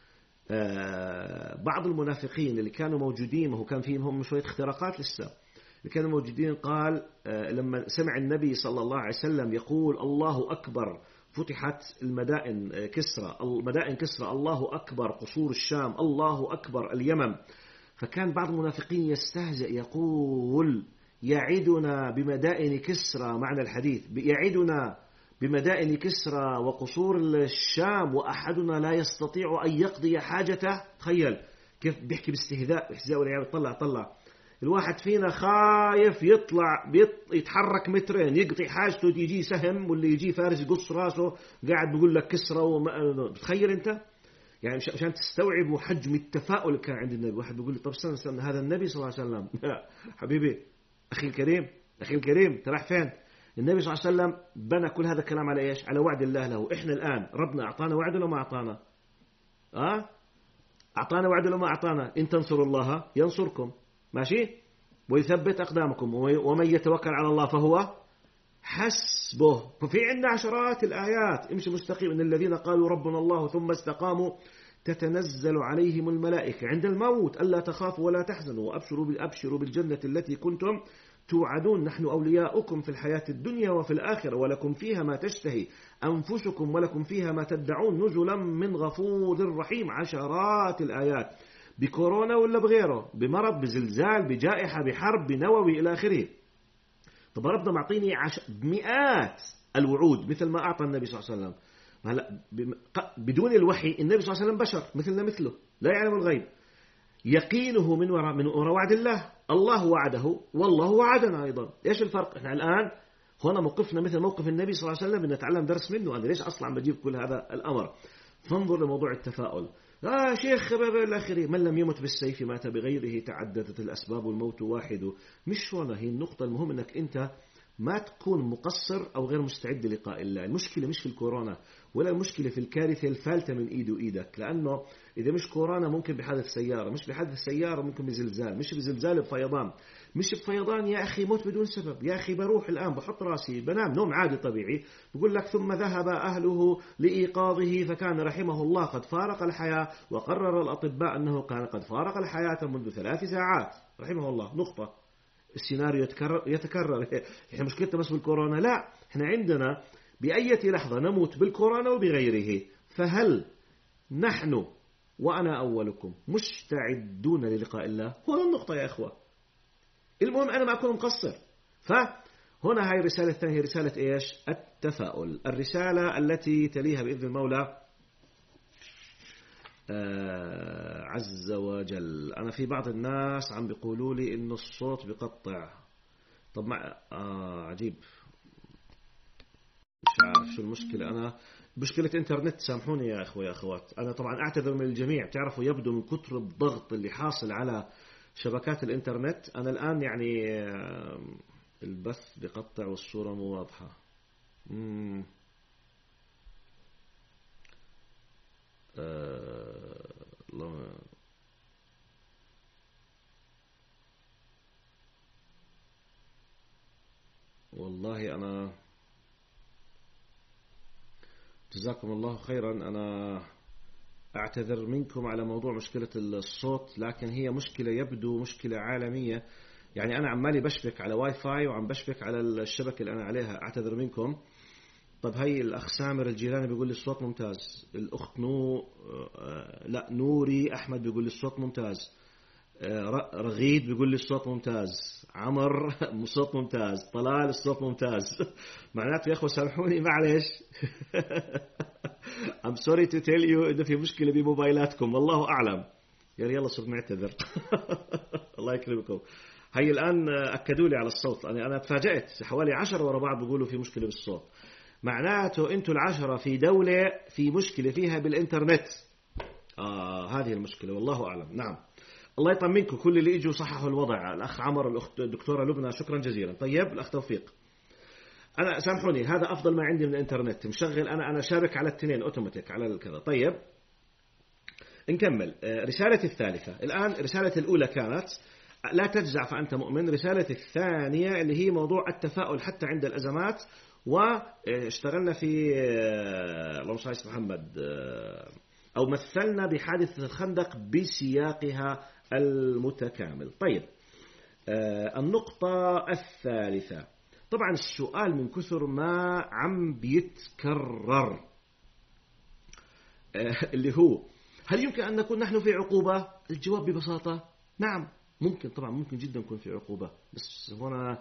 A: بعض المنافقين اللي كانوا موجودين وهو كان فيهم هم شوية اختراقات لسه اللي كانوا موجودين. قال لما سمع النبي صلى الله عليه وسلم يقول الله أكبر فتحت المدائن كسرى، مدائن كسرى الله أكبر قصور الشام، الله أكبر اليمن، فكان بعض المنافقين يستهزئ يقول يعدنا بمدائن كسرى، معنى الحديث يعدنا بمدائن كسرى وقصور الشام وأحدنا لا يستطيع أن يقضي حاجته. تخيل كيف بيحكي باستهزاء والعيال طلع الواحد فينا خايف يطلع يتحرك مترين يقضي حاجته يجي سهم واللي يجي فارس يقص راسه قاعد بيقول لك كسرى تخيل انت يعني عشان تستوعبوا حجم التفاؤل اللي كان عند النبي. واحد بيقول لي طب استنى هذا النبي صلى الله عليه وسلم حبيبي أخي الكريم تراح فين؟ النبي صلى الله عليه وسلم بنى كل هذا الكلام على إيش؟ على وعد الله له. إحنا الآن ربنا أعطانا وعد ولا ما أعطانا؟ أعطانا وعد ولا ما أعطانا؟ إن تنصروا الله ينصركم، ماشي؟ ويثبت أقدامكم ومن يتوكل على الله فهو حسبه. ففي عندنا عشرات الآيات امشي مستقيم إن الذين قالوا ربنا الله ثم استقاموا تتنزل عليهم الملائكة عند الموت ألا تخافوا ولا تحزنوا وأبشروا بالجنة التي كنتم توعدون نحن أولياؤكم في الحياة الدنيا وفي الآخرة ولكم فيها ما تشتهي أنفسكم ولكم فيها ما تدعون نزلا من غفور رحيم. عشرات الآيات بكورونا ولا بغيره، بمرض، بزلزال، بجائحة، بحرب، بنووي إلى آخره. طب ربنا معطيني مئات الوعود مثل ما أعطى النبي صلى الله عليه وسلم. هلا بدون الوحي النبي صلى الله عليه وسلم بشر مثله لا يعلم الغيب، يقينه من وراء وعد الله. الله وعده والله وعدنا أيضا. إيش الفرق؟ إحنا الآن هنا موقفنا مثل موقف النبي صلى الله عليه وسلم بنتعلم درس منه. أنا ليش أصلا عم بجيب كل هذا الأمر؟ فانظر لموضوع التفاؤل. شيخ الآخرين من لم يمت بالسيف مات بغيره تعددت الأسباب والموت واحد. مش هنا هي النقطة المهم أنك أنت ما تكون مقصر أو غير مستعد للقاء الله. المشكلة مش في الكورونا ولا المشكلة في الكارثة الفالتة من إيد وإيدك، لأنه إذا مش كورونا ممكن بحادث سيارة، مش بحادث سيارة ممكن بزلزال، مش بزلزال بفيضان، مش بفيضان يا أخي موت بدون سبب. يا أخي بروح الآن بحط راسي بنام نوم عادي طبيعي بقول لك ثم ذهب أهله لإيقاظه فكان رحمه الله قد فارق الحياة وقرر الأطباء أنه كان قد فارق الحياة منذ 3 ساعات رحمه الله. نقطة. السيناريو يتكرر. إحنا مشكلتنا بس بالكورونا؟ لا، إحنا عندنا بأي لحظة نموت بالكورونا وبغيره. فهل نحن وأنا أولكم مستعدون للقاء الله؟ هنا النقطة يا أخوة. المهم أنا ما أكون مقصر. فهنا هاي الرسالة الثانية، رسالة إيش؟ التفاؤل. الرسالة التي تليها بإذن المولى عز وجل. أنا في بعض الناس عم بيقولوا لي إنه الصوت بقطع. طب عجيب، مش عارف شو المشكلة. أنا مشكلة إنترنت، سامحوني يا أخوة يا أخوات. أنا طبعا أعتذر من الجميع. بتعرفوا يبدو من كتر الضغط اللي حاصل على شبكات الإنترنت أنا الآن يعني البث بقطع والصورة مو واضحة. والله أنا جزاكم الله خيرا. أنا أعتذر منكم على موضوع مشكلة الصوت، لكن هي مشكلة يبدو مشكلة عالمية. يعني أنا عمالي بشبك على واي فاي وعم بشبك على الشبكة اللي أنا عليها. أعتذر منكم. طب هي الأخ سامر الجيلاني بيقول لي الصوت ممتاز. الأخت نوري أحمد بيقول لي الصوت ممتاز. رغيد بيقول لي الصوت ممتاز. عمر الصوت ممتاز. طلال الصوت ممتاز. معناته يا أخوة سامحوني معلش. I'm sorry to tell you إنه في مشكلة بموبايلاتكم، والله أعلم. يلا صرت معتذر. الله يكرمكم. هي الآن أكدوا لي على الصوت. أنا تفاجأت، حوالي 10 ورا بعض بيقولوا في مشكلة بالصوت. معناته أنتوا 10 في دولة في مشكلة فيها بالإنترنت. هذه المشكلة، والله أعلم. نعم، الله يطمنكم كل اللي إجوا صححوا الوضع. الأخ عمر، الأخت الدكتورة لبنى، شكرا جزيلا. طيب الأخ توفيق، أنا سامحوني هذا أفضل ما عندي من الإنترنت مشغل. أنا شابك على الاثنين أوتوماتيك على الكذا. طيب نكمل. رسالة الثالثة الآن. رسالة الأولى كانت لا تجزع فأنت مؤمن. رسالة الثانية اللي هي موضوع التفاؤل حتى عند الأزمات. واشتغلنا في اللهم صل على محمد، أو مثلنا بحادثة الخندق بسياقها المتكامل. طيب النقطة الثالثة، طبعا السؤال من كثر ما عم بيتكرر اللي هو هل يمكن أن نكون نحن في عقوبة؟ الجواب ببساطة نعم ممكن. طبعا ممكن جدا نكون في عقوبة، بس هنا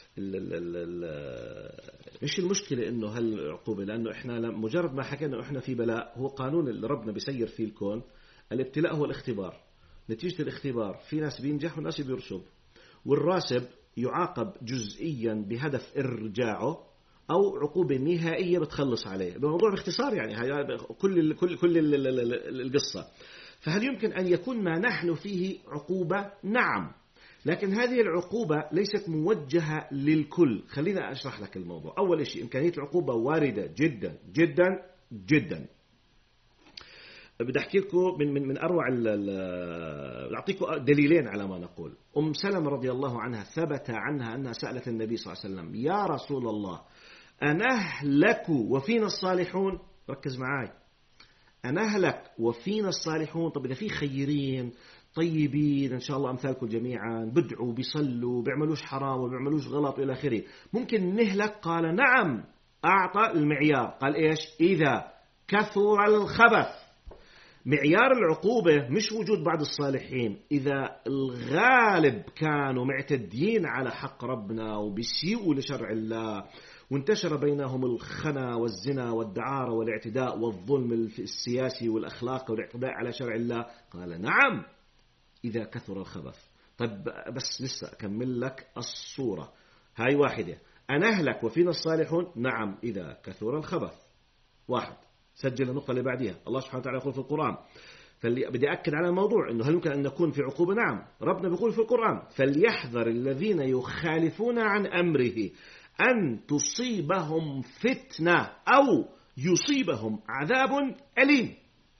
A: مش المشكلة إنه هل عقوبة، لأنه إحنا مجرد ما حكينا إحنا في بلاء. هو قانون اللي ربنا بيسير فيه الكون. الابتلاء هو الاختبار. نتيجة الاختبار في ناس بينجح وناس بيرسب، والراسب يعاقب جزئيا بهدف إرجاعه أو عقوبة نهائية بتخلص عليه. بموضوع باختصار يعني كل القصة. فهل يمكن أن يكون ما نحن فيه عقوبة؟ نعم، لكن هذه العقوبة ليست موجهة للكل. خلينا أشرح لك الموضوع. أول شيء، إمكانية العقوبة واردة جدا جدا جدا. بدي أحكي لكم من أروع أعطيكم دليلين على ما نقول. أم سلمة رضي الله عنها ثبت عنها أنها سألت النبي صلى الله عليه وسلم: يا رسول الله أنهلك وفينا الصالحون؟ ركز معاي، أنهلك وفينا الصالحون. طب إذا في خيرين طيبين إن شاء الله أمثالكم جميعا، بدعوا بيصلوا بيعملوش حرام وبيعملوش غلط إلى آخره، ممكن نهلك؟ قال نعم. أعطى المعيار، قال إيش؟ إذا كثر الخبث. معيار العقوبة مش وجود بعض الصالحين، إذا الغالب كانوا معتدين على حق ربنا وبيسيئوا لشرع الله وانتشر بينهم الخنا والزنا والدعارة والاعتداء والظلم السياسي والأخلاق والاعتداء على شرع الله، قال نعم إذا كثر الخبث. طيب بس لسه أكمل لك الصورة. هاي واحدة، أنهلك وفينا الصالحون، نعم إذا كثر الخبث. واحد. سجل النقطة اللي بعديها. الله سبحانه وتعالى يقول في القرآن، بدي أكد على الموضوع إنه هل يمكن أن نكون في عقوبة؟ نعم. ربنا بيقول في القرآن: فليحذر الذين يخالفون عن أمره أن تصيبهم فتنة أو يصيبهم عذاب أليم.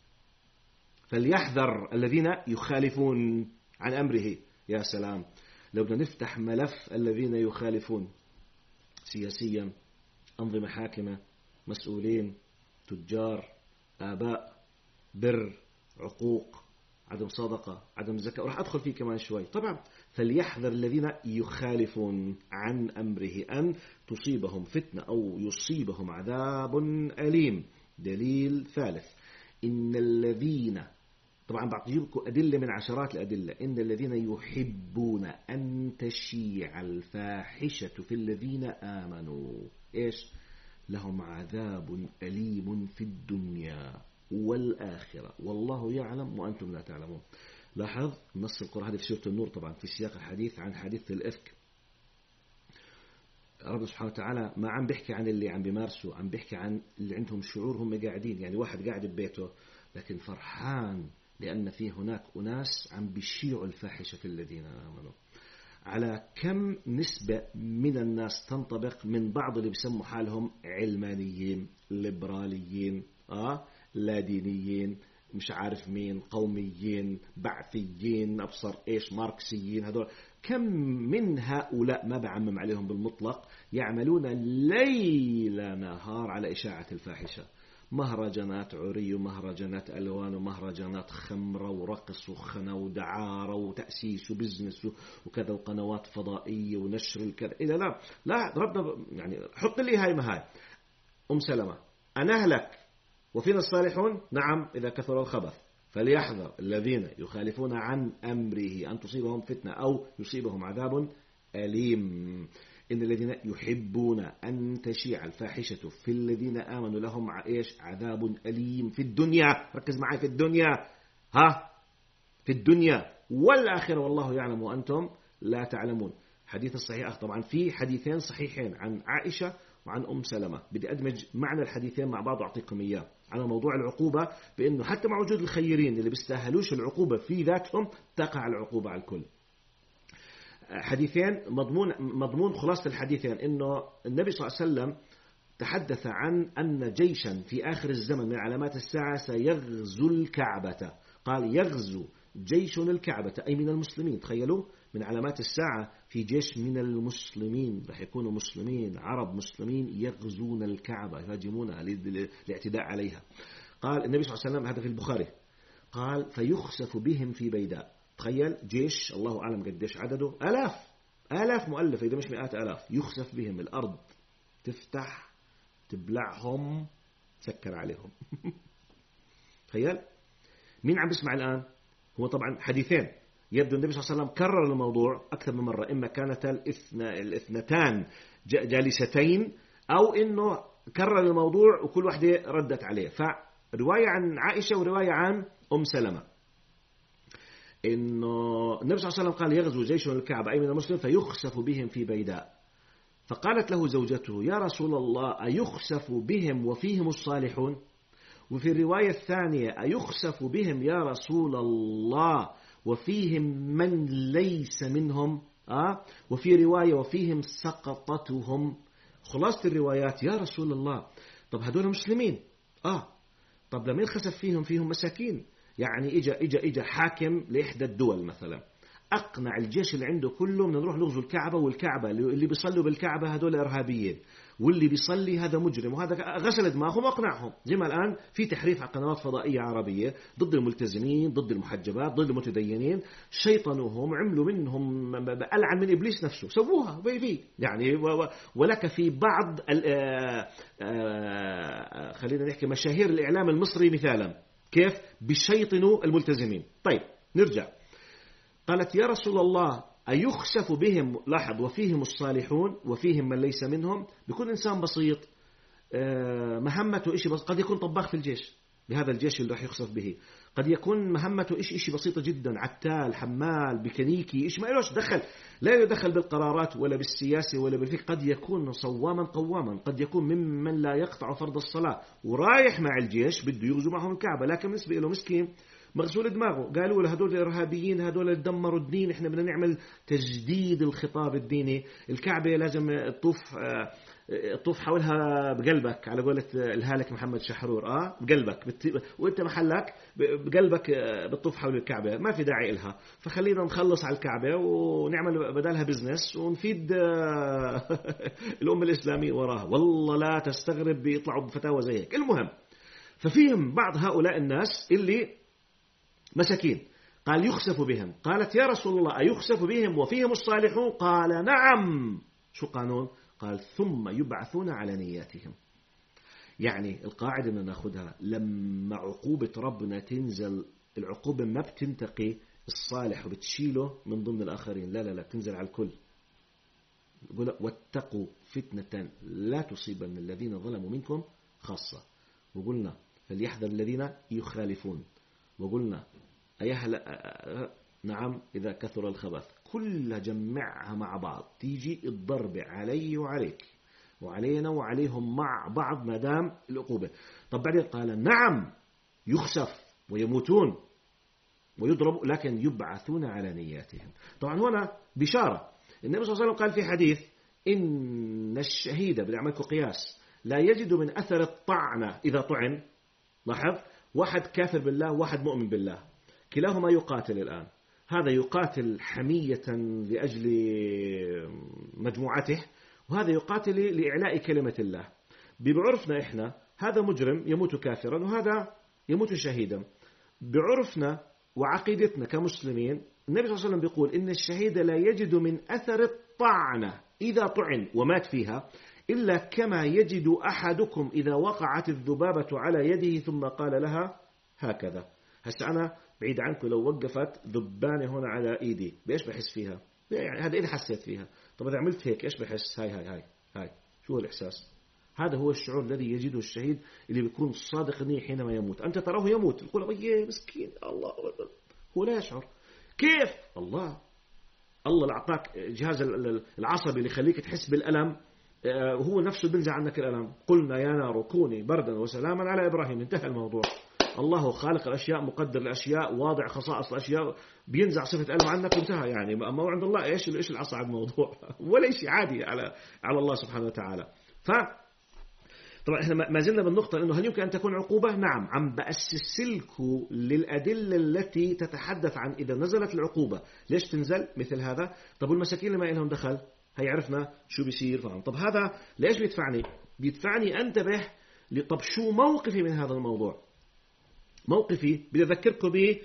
A: فليحذر الذين يخالفون عن أمره. يا سلام لو بدنا نفتح ملف الذين يخالفون سياسيا، أنظمة حاكمة، مسؤولين، تجار، آباء، بر، عقوق، عدم صدقة، عدم زكاة، وراح أدخل فيه كمان شوي. طبعا فليحذر الذين يخالفون عن أمره أن تصيبهم فتنة أو يصيبهم عذاب أليم. دليل ثالث، إن الذين، طبعا بعطيكم أدلة من عشرات الأدلة، إن الذين يحبون أن تشيع الفاحشة في الذين آمنوا إيش؟ لهم عذاب أليم في الدنيا والآخرة والله يعلم وأنتم لا تعلمون. لاحظ نص القرآن هذا في سورة النور طبعا في سياق الحديث عن حديث الإفك. رب سبحانه وتعالى ما عم بيحكي عن اللي عم بيمارسوا، عم بيحكي عن اللي عندهم شعور هم قاعدين، يعني واحد قاعد ببيته لكن فرحان لأن في هناك أناس عم بيشيعوا الفاحشة في الذين آمنوا. على كم نسبة من الناس تنطبق من بعض اللي بيسموا حالهم علمانيين، ليبراليين، لا دينيين، مش عارف مين، قوميين، بعثيين، أبصر إيش، ماركسيين، هذول كم من هؤلاء ما بعمم عليهم بالمطلق يعملون ليل نهار على إشاعة الفاحشة، مهرجانات عري ومهرجانات ألوان ومهرجانات خمرة ورقص وخنا ودعارة وتأسيس وبزنس وكذا وقنوات فضائية ونشر الكذا. إذا لا ربنا يعني حط لي هاي ما هاي. سلمة أنا أهلك وفينا الصالحون، نعم إذا كثر الخبث. فليحذر الذين يخالفون عن أمره أن تصيبهم فتنة أو يصيبهم عذاب أليم. إن الذين يحبون أن تشيع الفاحشة في الذين آمنوا لهم إيش؟ عذاب أليم في الدنيا. ركز معي، في الدنيا، في الدنيا والآخرة والله يعلم وأنتم لا تعلمون. حديث الصحيح طبعا في حديثين صحيحين عن عائشة وعن سلمة، بدي أدمج معنى الحديثين مع بعض وأعطيكم إياه على موضوع العقوبة، بأنه حتى مع وجود الخيرين اللي بيستاهلوش العقوبة في ذاتهم تقع العقوبة على الكل. حديثين مضمون خلاصة الحديثين إنه النبي صلى الله عليه وسلم تحدث عن أن جيشا في آخر الزمن من علامات الساعة سيغزو الكعبة. قال يغزو جيش الكعبة أي من المسلمين. تخيلوا من علامات الساعة في جيش من المسلمين، رح يكونوا مسلمين عرب مسلمين يغزون الكعبة يهاجمونها للاعتداء عليها. قال النبي صلى الله عليه وسلم، هذا في البخاري، قال فيخسف بهم في بيداء. تخيل جيش الله أعلم قديش عدده، آلاف مؤلفة إذا مش مئات آلاف، يخسف بهم، الأرض تفتح تبلعهم تسكر عليهم. تخيل مين عم بيسمع الآن؟ هو طبعا حديثين، يبدو النبي صلى الله عليه وسلم كرر الموضوع أكثر من مرة، إما كانت الاثنتان جالستين أو إنه كرر الموضوع وكل واحدة ردت عليه. فرواية عن عائشة ورواية عن سلمة إنه النبي صلى الله عليه وسلم قال يغزو جيش الكعبة أي من المسلم فيخسف بهم في بيداء. فقالت له زوجته يا رسول الله أيخسف بهم وفيهم الصالحون؟ وفي الرواية الثانية أيخسف بهم يا رسول الله وفيهم من ليس منهم؟ وفي رواية وفيهم سقطتهم. خلاصة الروايات يا رسول الله طب هدول مسلمين، طب لمن خسف فيهم مساكين؟ يعني إجا حاكم لإحدى الدول مثلا أقنع الجيش اللي عنده كله من نروح نغزو الكعبة، والكعبة اللي بيصلوا بالكعبة هدول إرهابيين، واللي بيصلي هذا مجرم، وهذا غسل دماغهم وأقنعهم. زي ما الآن في تحريف على قنوات فضائية عربية ضد الملتزمين، ضد المحجبات، ضد المتدينين، شيطنوهم، عملوا منهم ألعن من إبليس نفسه، سووها في يعني ولك في بعض خلينا نحكي مشاهير الإعلام المصري مثالا كيف بيشيطنوا الملتزمين. طيب نرجع. قالت يا رسول الله أيخسف بهم، لاحظ وفيهم الصالحون وفيهم من ليس منهم. بيكون إنسان بسيط مهمته إشي بس، قد يكون طباخ في الجيش بهذا الجيش اللي راح يخسف به، قد يكون مهمته إشي بسيطة جدا، عتال، حمال، بيكانيكي، إيش ما إلوش دخل، لا يدخل بالقرارات ولا بالسياسة ولا بالفكر. قد يكون صواما قواما، قد يكون ممن لا يقطع فرض الصلاة ورايح مع الجيش بده يغزو معهم الكعبة، لكن بالنسبة له مسكين مغسول دماغه. قالوا له هدول الإرهابيين، هدول اللي دمروا الدين، إحنا بدنا نعمل تجديد الخطاب الديني. الكعبة لازم تطوف حولها بقلبك على قولة الهالك محمد شحرور، بقلبك وانت محلك بقلبك بتطوف حول الكعبة، ما في داعي إلها. فخلينا نخلص على الكعبة ونعمل بدالها بزنس ونفيد الأمة الإسلامية وراها. والله لا تستغرب بيطلعوا بفتاوى زي هيك. المهم ففيهم بعض هؤلاء الناس اللي مساكين قال يخسف بهم. قالت يا رسول الله أيخسف بهم وفيهم الصالحون؟ قال نعم. شو قانون؟ قال ثم يبعثون على نياتهم. يعني القاعدة اللي ناخدها لما عقوبة ربنا تنزل، العقوبة ما بتنتقي الصالح وبتشيله من ضمن الآخرين، لا لا لا، بتنزل على الكل. يقول واتقوا فتنة لا تصيبن الذين ظلموا منكم خاصة. وقلنا فليحذر الذين يخالفون، وقلنا نعم إذا كثر الخبث، كلها جمعها مع بعض تيجي الضرب علي وعليك وعلينا وعليهم مع بعض ما دام العقوبة. طب بعدين قال نعم يخسف ويموتون ويضرب لكن يبعثون على نياتهم. طبعا هنا بشارة. النبي صلى الله عليه وسلم قال في حديث إن الشهيد بالعملكم قياس لا يجد من أثر الطعنة إذا طعن. لاحظ، واحد كافر بالله واحد مؤمن بالله، كلاهما يقاتل الآن. هذا يقاتل حمية لأجل مجموعته، وهذا يقاتل لإعلاء كلمة الله. بعرفنا إحنا هذا مجرم يموت كافرا وهذا يموت شهيدا. بعرفنا وعقيدتنا كمسلمين النبي صلى الله عليه وسلم بيقول إن الشهيد لا يجد من أثر الطعنة إذا طعن ومات فيها إلا كما يجد أحدكم إذا وقعت الذبابة على يده ثم قال لها هكذا. هسه أنا بعيد عنكم لو وقفت ذبانة هنا على إيدي بإيش بحس فيها؟ يعني هذا إذا حسيت فيها. طب إذا عملت هيك إيش بحس؟ هاي شو هو الإحساس؟ هذا هو الشعور الذي يجده الشهيد اللي بيكون صادق نية حينما يموت. أنت تراه يموت تقول أيه مسكين الله، هو لا يشعر. كيف؟ الله اللي أعطاك جهاز العصبي اللي يخليك تحس بالألم، هو نفسه بينزع عنك الألم. قلنا يا نار كوني بردا وسلاما على إبراهيم، انتهى الموضوع. الله خالق الأشياء، مقدر الأشياء، واضع خصائص الأشياء، بينزع صفة ألم عنك وانتهى. يعني أما عند الله إيش الأصعب الموضوع؟ ولا شيء عادي على الله سبحانه وتعالى. طبعا احنا ما زلنا بالنقطة انه هل يمكن ان تكون عقوبة؟ نعم، عم بأسس لكم للأدلة التي تتحدث عن اذا نزلت العقوبة ليش تنزل مثل هذا. طب والمساكين اللي ما لهم دخل هي عرفنا شو بيصير فهم. طب هذا ليش بيدفعني انتبه طب شو موقفي من هذا الموضوع؟ موقفي بدي اذكركم ب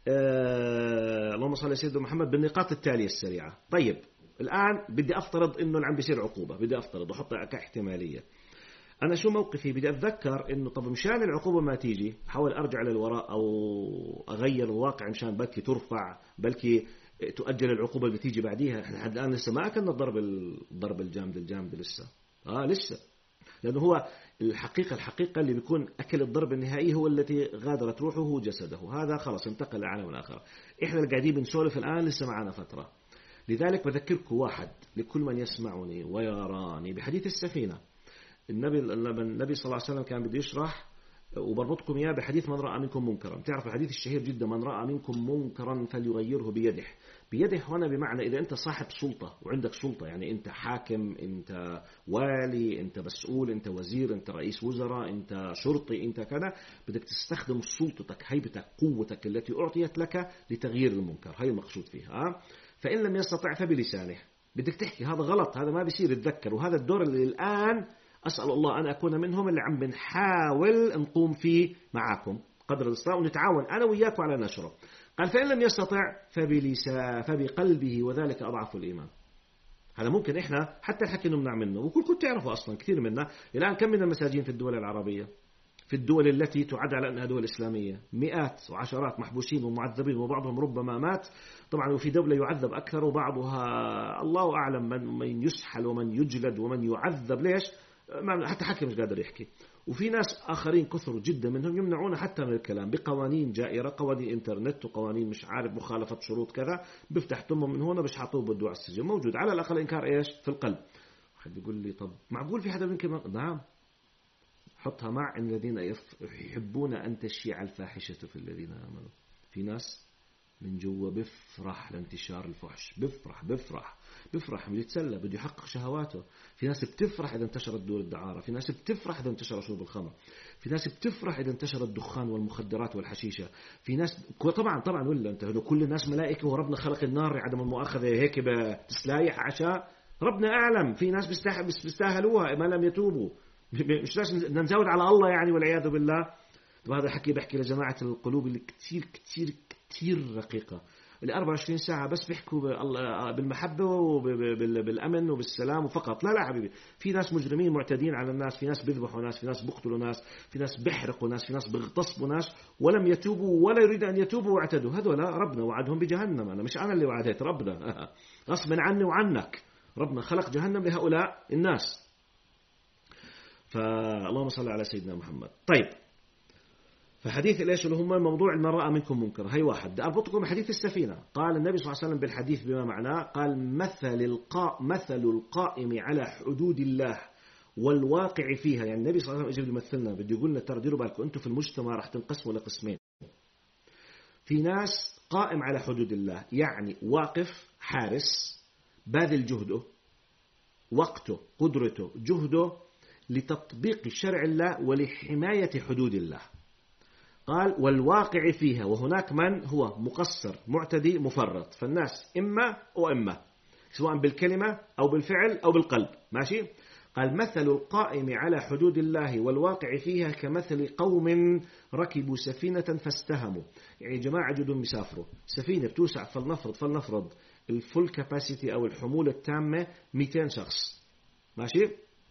A: اللهم صل على سيدنا محمد بالنقاط التالية السريعة. طيب الآن بدي أفترض انه اللي عم بيصير عقوبة، بدي أفترض وأحطها كاحتمالية. أنا شو موقفي؟ بدي أتذكر إنه طب مشان العقوبة ما تيجي أحاول أرجع للوراء أو أغير الواقع مشان بلكي ترفع، بلكي تؤجل العقوبة اللي بتيجي بعديها. إحنا لحد الآن لسه ما أكلنا الضرب الجامد لسه لسه، لأنه هو الحقيقة اللي بيكون أكل الضرب النهائي هو التي غادرت روحه جسده، هذا خلاص انتقل لعالم الآخر. إحنا اللي قاعدين بنسولف الآن لسه معنا فترة. لذلك بذكركم واحد لكل من يسمعني ويراني بحديث السفينة. النبي صلى الله عليه وسلم كان بده يشرح وبربطكم إياه بحديث من رأى منكم منكرا. تعرف الحديث الشهير جدا من رأى منكم منكرا فليغيره بيده هنا بمعنى إذا أنت صاحب سلطة وعندك سلطة، يعني أنت حاكم، أنت والي، أنت مسؤول، أنت وزير، أنت رئيس وزراء، أنت شرطي، أنت كذا، بدك تستخدم سلطتك، هيبتك، قوتك التي أعطيت لك لتغيير المنكر. هاي المقصود فيها. فإن لم يستطع فبلسانه، بدك تحكي هذا غلط، هذا ما بيصير، تذكر. وهذا الدور اللي الآن أسأل الله أن أكون منهم اللي عم بنحاول نقوم فيه معاكم قدر الاستطاعة ونتعاون أنا وإياكم على نشره. قال فإن لم يستطع فبقلبه وذلك أضعف الإيمان. هذا ممكن إحنا حتى الحكي نمنع منه، وكلكم تعرفوا أصلا كثير منا الآن كم من المساجين في الدول العربية، في الدول التي تعد على أنها دول إسلامية، مئات وعشرات محبوسين ومعذبين، وبعضهم ربما مات طبعا، وفي دولة يعذب أكثر، وبعضها الله أعلم من يسحل ومن يجلد ومن يعذب. ليش؟ حتى حكي مش قادر يحكي. وفي ناس آخرين كثر جدا منهم يمنعون حتى من الكلام بقوانين جائرة، قوانين إنترنت وقوانين مش عارف مخالفة شروط كذا، بفتح تمهم من هنا مش حاطوه بدو على السجن، موجود على الأقل إنكار إيش في القلب. واحد يقول لي طب معقول في حدا منكم؟ نعم، حطها مع الذين يحبون أن تشيع الفاحشة في الذين آمنوا. في ناس من جوا بفرح لانتشار الفحش، بفرح بده يتسلى، بده يحقق شهواته. في ناس بتفرح إذا انتشرت دور الدعارة، في ناس بتفرح إذا انتشر شرب الخمر، في ناس بتفرح إذا انتشر الدخان والمخدرات والحشيشة، في ناس طبعا ولا انت كل الناس ملائكة وربنا خلق النار عدم المؤاخذة هيك بتستلايح عشاء، ربنا أعلم. في ناس بيستاهلوها ما لم يتوبوا، مش لازم نزود على الله يعني والعياذ بالله. وهذا حكي بحكي لجماعة القلوب اللي كتير كتير رقيقة. اللي 24 ساعة بس بيحكوا بالمحبة وبالأمن وبالسلام وفقط. لا لا حبيبي، في ناس مجرمين معتدين على الناس، في ناس بيذبحوا ناس، في ناس بيقتلوا ناس، في ناس بيحرقوا ناس، في ناس بيغتصبوا ناس ولم يتوبوا ولا يريد أن يتوبوا واعتدوا. هذول ربنا وعدهم بجهنم. أنا مش أنا اللي وعدت، ربنا غصبا عني وعنك. ربنا خلق جهنم لهؤلاء الناس. فاللهم صل على سيدنا محمد. طيب، فحديث ليش اللي هم موضوع من رأى منكم منكر، هي واحد. بدي أربطكم بحديث السفينة. قال النبي صلى الله عليه وسلم بالحديث بما معناه، قال مثل القائم على حدود الله والواقع فيها. يعني النبي صلى الله عليه وسلم يمثلنا، بده يقول لنا ترى ديروا بالكم أنتم في المجتمع راح تنقسموا لقسمين. في ناس قائم على حدود الله، يعني واقف حارس باذل جهده، وقته، قدرته، جهده لتطبيق شرع الله ولحماية حدود الله. قال والواقع فيها، وهناك من هو مقصر معتدي مفرط. فالناس إما وإما، سواء بالكلمة أو بالفعل أو بالقلب. ماشي. قال مثل القائم على حدود الله والواقع فيها كمثل قوم ركبوا سفينة فاستهموا. يعني جماعة جدهم مسافروا سفينة بتوسع، فلنفرض الفول كاباسيتي أو الحمولة التامة 200 شخص. ماشي.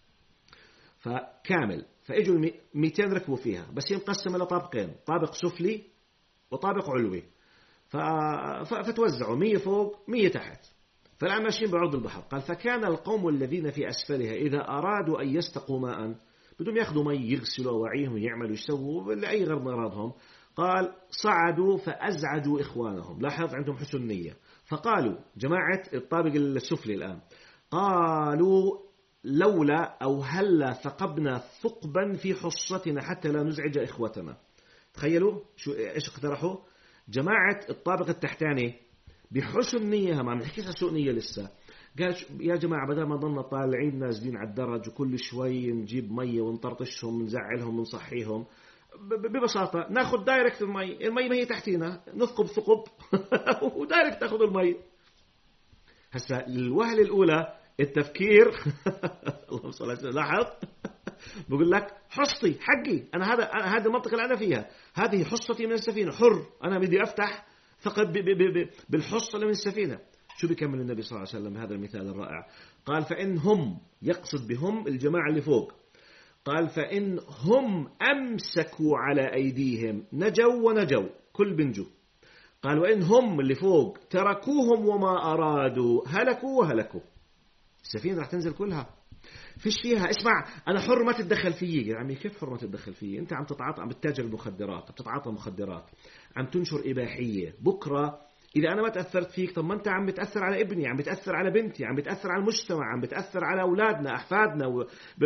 A: فكامل، فاجوا 200 ركبوا فيها، بس هي مقسمة لطابقين، طابق سفلي وطابق علوي. فتوزعوا 100 فوق 100 تحت. فالآن ماشيين بعرض البحر. قال فكان القوم الذين في أسفلها إذا أرادوا أن يستقوا ماء، بدهم يأخذوا مي يغسلوا وعيهم يعملوا يسووا لأي غرض من أرادهم، قال صعدوا فأزعجوا إخوانهم. لاحظ عندهم حسن نية. فقالوا جماعة الطابق السفلي الآن، قالوا لولا أو هلا ثقبنا ثقبا في حصتنا حتى لا نزعج إخوتنا. تخيلوا إيش اقترحوا جماعة الطابق التحتاني بحسن نية، ما بنحكيش سوء نية لسه. قال يا جماعة بدل ما ضلنا طالعين نازلين على الدرج وكل شوي نجيب مية ونطرطشهم نزعلهم ونصحيهم، ببساطة ناخذ دايركت المي ما هي تحتينا، نثقب ثقب ودايركت تاخذ المي. هسا الوهلة الأولى التفكير اللهم صل على سيدنا. لاحظ بقول لك حصتي حقي أنا، هذا المنطقة اللي أنا فيها، هذه حصتي من السفينة، حر أنا بدي أفتح ثقب بالحصة من السفينة. شو بيكمل النبي صلى الله عليه وسلم هذا المثال الرائع؟ قال فإن هم، يقصد بهم الجماعة اللي فوق، قال فإن هم أمسكوا على أيديهم نجوا كل بنجو. قال وإن هم اللي فوق تركوهم وما أرادوا هلكوا. السفينة راح تنزل كلها، فيش فيها اسمع أنا حر ما تتدخل فيي. يا عمي كيف حر ما تتدخل فيي؟ أنت عم تتعاطى، عم بتتاجر المخدرات، بتتعاطى مخدرات، عم تنشر إباحية. بكرة إذا أنا ما تأثرت فيك، طب ما أنت عم بتأثر على ابني، عم بتأثر على بنتي، عم بتأثر على المجتمع، عم بتأثر على أولادنا أحفادنا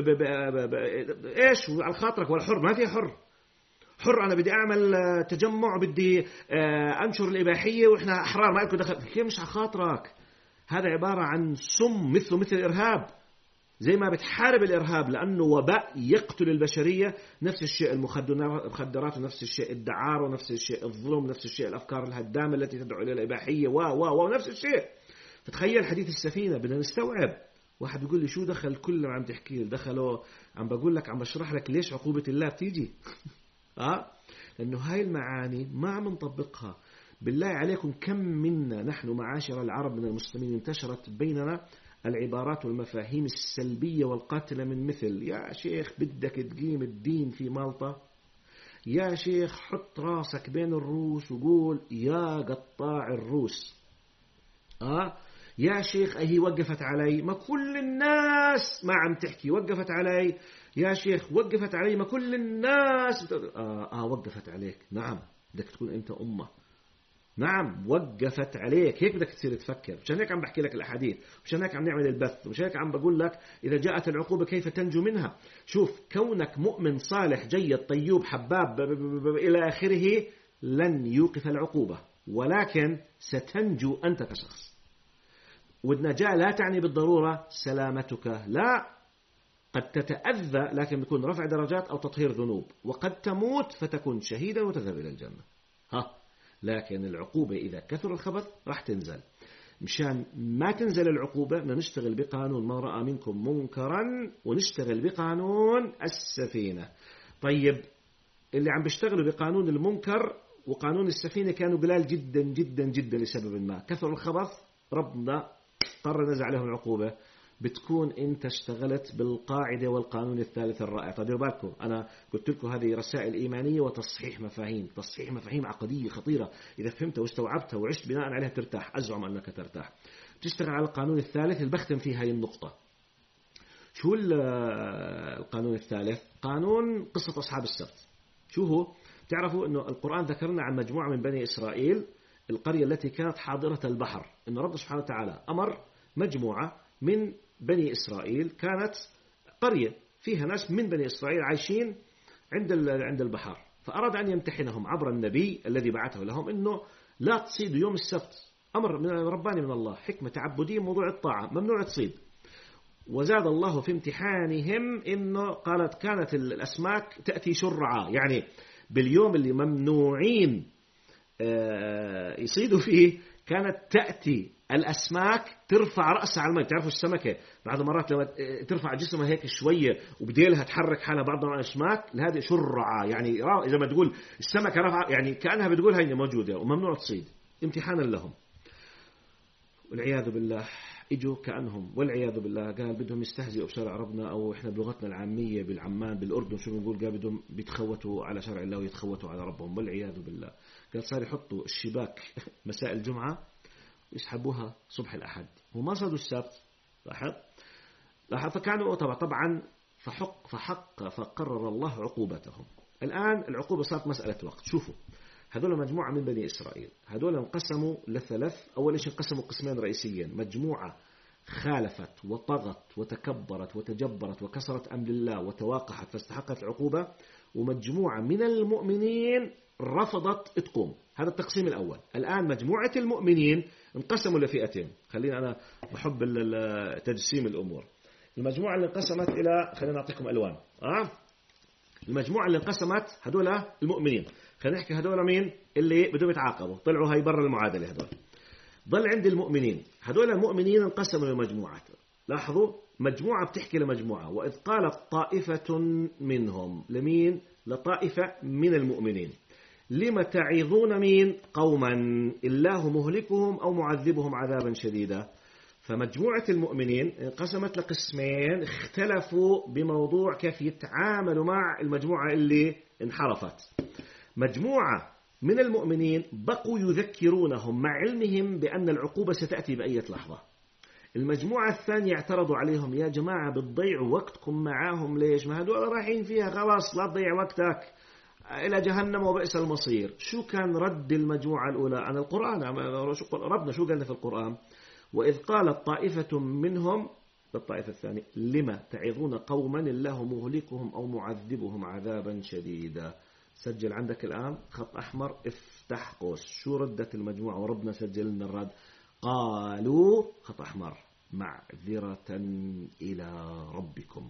A: إيش على خاطرك. ولا حر ما في حر أنا بدي أعمل تجمع، بدي أنشر الإباحية وإحنا أحرار ما لكم دخل. كيف مش على خاطرك؟ هذا عبارة عن سم مثل الإرهاب. زي ما بتحارب الإرهاب لأنه وباء يقتل البشرية، نفس الشيء المخدرات، ونفس الشيء الدعارة، ونفس الشيء الظلم، نفس الشيء الأفكار الهدامة التي تدعو إلى الإباحية ونفس الشيء. فتخيل حديث السفينة، بدنا نستوعب. واحد يقول لي شو دخل كل ما عم تحكي دخله؟ عم بقول لك، عم بشرح لك ليش عقوبة الله بتيجي. لأنه هاي المعاني ما عم نطبقها. بالله عليكم كم منا نحن معاشر العرب من المسلمين انتشرت بيننا العبارات والمفاهيم السلبية والقاتلة من مثل يا شيخ بدك تقيم الدين في مالطا، يا شيخ حط راسك بين الروس وقول يا قطاع الروس، يا شيخ هي وقفت علي، ما كل الناس ما عم تحكي وقفت علي، يا شيخ وقفت علي، ما كل الناس وقفت عليك. نعم بدك تكون أنت أمة، نعم وقفت عليك، هيك بدك تصير تفكر. مشان هيك عم بحكي لك الأحاديث، مشان هيك عم نعمل البث، مشان هيك عم بقول لك إذا جاءت العقوبة كيف تنجو منها. شوف كونك مؤمن صالح جيد طيوب حباب إلى آخره لن يوقف العقوبة، ولكن ستنجو أنت كشخص. والنجاة لا تعني بالضرورة سلامتك، لا، قد تتأذى لكن بيكون رفع درجات أو تطهير ذنوب، وقد تموت فتكون شهيدا وتذهب إلى الجنة. لكن العقوبة إذا كثر الخبث راح تنزل. مشان ما تنزل العقوبة بدنا نشتغل بقانون من رأى منكم منكرا، ونشتغل بقانون السفينة. طيب اللي عم بيشتغلوا بقانون المنكر وقانون السفينة كانوا قلال جدا جدا جدا لسبب ما، كثر الخبث، ربنا اضطر نزع عليهم العقوبة. بتكون أنت اشتغلت بالقاعدة والقانون الثالث الرائع. ديروا بالكم، أنا قلت لكم هذه رسائل إيمانية وتصحيح مفاهيم، تصحيح مفاهيم عقدية خطيرة، إذا فهمتها واستوعبتها وعشت بناء عليها ترتاح، أزعم أنك ترتاح. تشتغل على القانون الثالث اللي بختم فيه هاي النقطة. شو القانون الثالث؟ قانون قصة أصحاب السبت. شو هو؟ تعرفوا أنه القرآن ذكرنا عن مجموعة من بني إسرائيل، القرية التي كانت حاضرة البحر، أنه رب سبحانه وتعالى أمر مجموعة من بني إسرائيل، كانت قرية فيها ناس من بني إسرائيل عايشين عند البحر، فأراد أن يمتحنهم عبر النبي الذي بعثه لهم أنه لا تصيدوا يوم السبت، أمر من رباني من الله، حكمة تعبدية، موضوع الطاعة، ممنوع تصيد. وزاد الله في امتحانهم إنه كانت الأسماك تأتي شرعا، يعني باليوم اللي ممنوعين يصيدوا فيه كانت تأتي الأسماك ترفع رأسها على الماء. تعرفوا السمكة بعض المرات لما ترفع جسمها هيك شوية وبديلها تحرك حالها بعض الأسماك، هذه شرعة، يعني إذا ما تقول السمكة رفع، يعني كأنها بتقول هاي موجودة وممنوع تصيد، امتحانا لهم. والعياذ بالله اجوا كأنهم والعياذ بالله قال بدهم يستهزئوا بشرع ربنا، او احنا بلغتنا العاميه بالعمان بالاردن شو بنقول، قال بدهم بيتخوتوا على شرع الله ويتخوتوا على ربهم والعياذ بالله. قال صار يحطوا الشباك مساء الجمعه ويسحبوها صبح الاحد وما صادوا السبت. لاحظ فكانوا طبعا فقرر الله عقوبتهم. الان العقوبه صارت مساله وقت. شوفوا هذول مجموعة من بني إسرائيل، هذول انقسموا لثلاث. أول شيء انقسموا قسمين رئيسيين، مجموعة خالفت وطغت وتكبرت وتجبرت وكسرت أمر الله وتواقحت فاستحقت العقوبة، ومجموعة من المؤمنين رفضت تقوم. هذا التقسيم الأول. الآن مجموعة المؤمنين انقسموا لفئتين. خلينا أنا بحب تجسيم الأمور. المجموعة اللي انقسمت إلى، خلينا نعطيكم ألوان. المجموعة اللي انقسمت هذول المؤمنين، خلينا نحكي هذول مين اللي بدهم يتعاقبوا، طلعوا هاي برا المعادلة. هذول ضل عند المؤمنين. هذول المؤمنين انقسموا لمجموعات. لاحظوا مجموعة بتحكي لمجموعة، وإذ قالت طائفة منهم، لمين؟ لطائفة من المؤمنين، لما تعظون مين؟ قوما الله مهلكهم أو معذبهم عذابا شديدا. فمجموعة المؤمنين انقسمت لقسمين اختلفوا بموضوع كيف يتعاملوا مع المجموعة اللي انحرفت. مجموعة من المؤمنين بقوا يذكرونهم مع علمهم بأن العقوبة ستأتي بأي لحظة. المجموعة الثانية اعترضوا عليهم، يا جماعة بتضيعوا وقتكم معاهم ليش؟ ما هدول رايحين فيها، خلاص لا تضيع وقتك، إلى جهنم وبئس المصير. شو كان رد المجموعة الأولى عن القرآن؟ ربنا شو قالنا في القرآن؟ وإذ قالت طائفة منهم للطائفة الثانية لما تعظون قوما الله مهلكهم أو معذبهم عذابا شديدا. سجل عندك الآن خط أحمر، افتح قوس. شو ردت المجموعة وربنا سجل لنا الرد؟ قالوا خط أحمر معذرة إلى ربكم.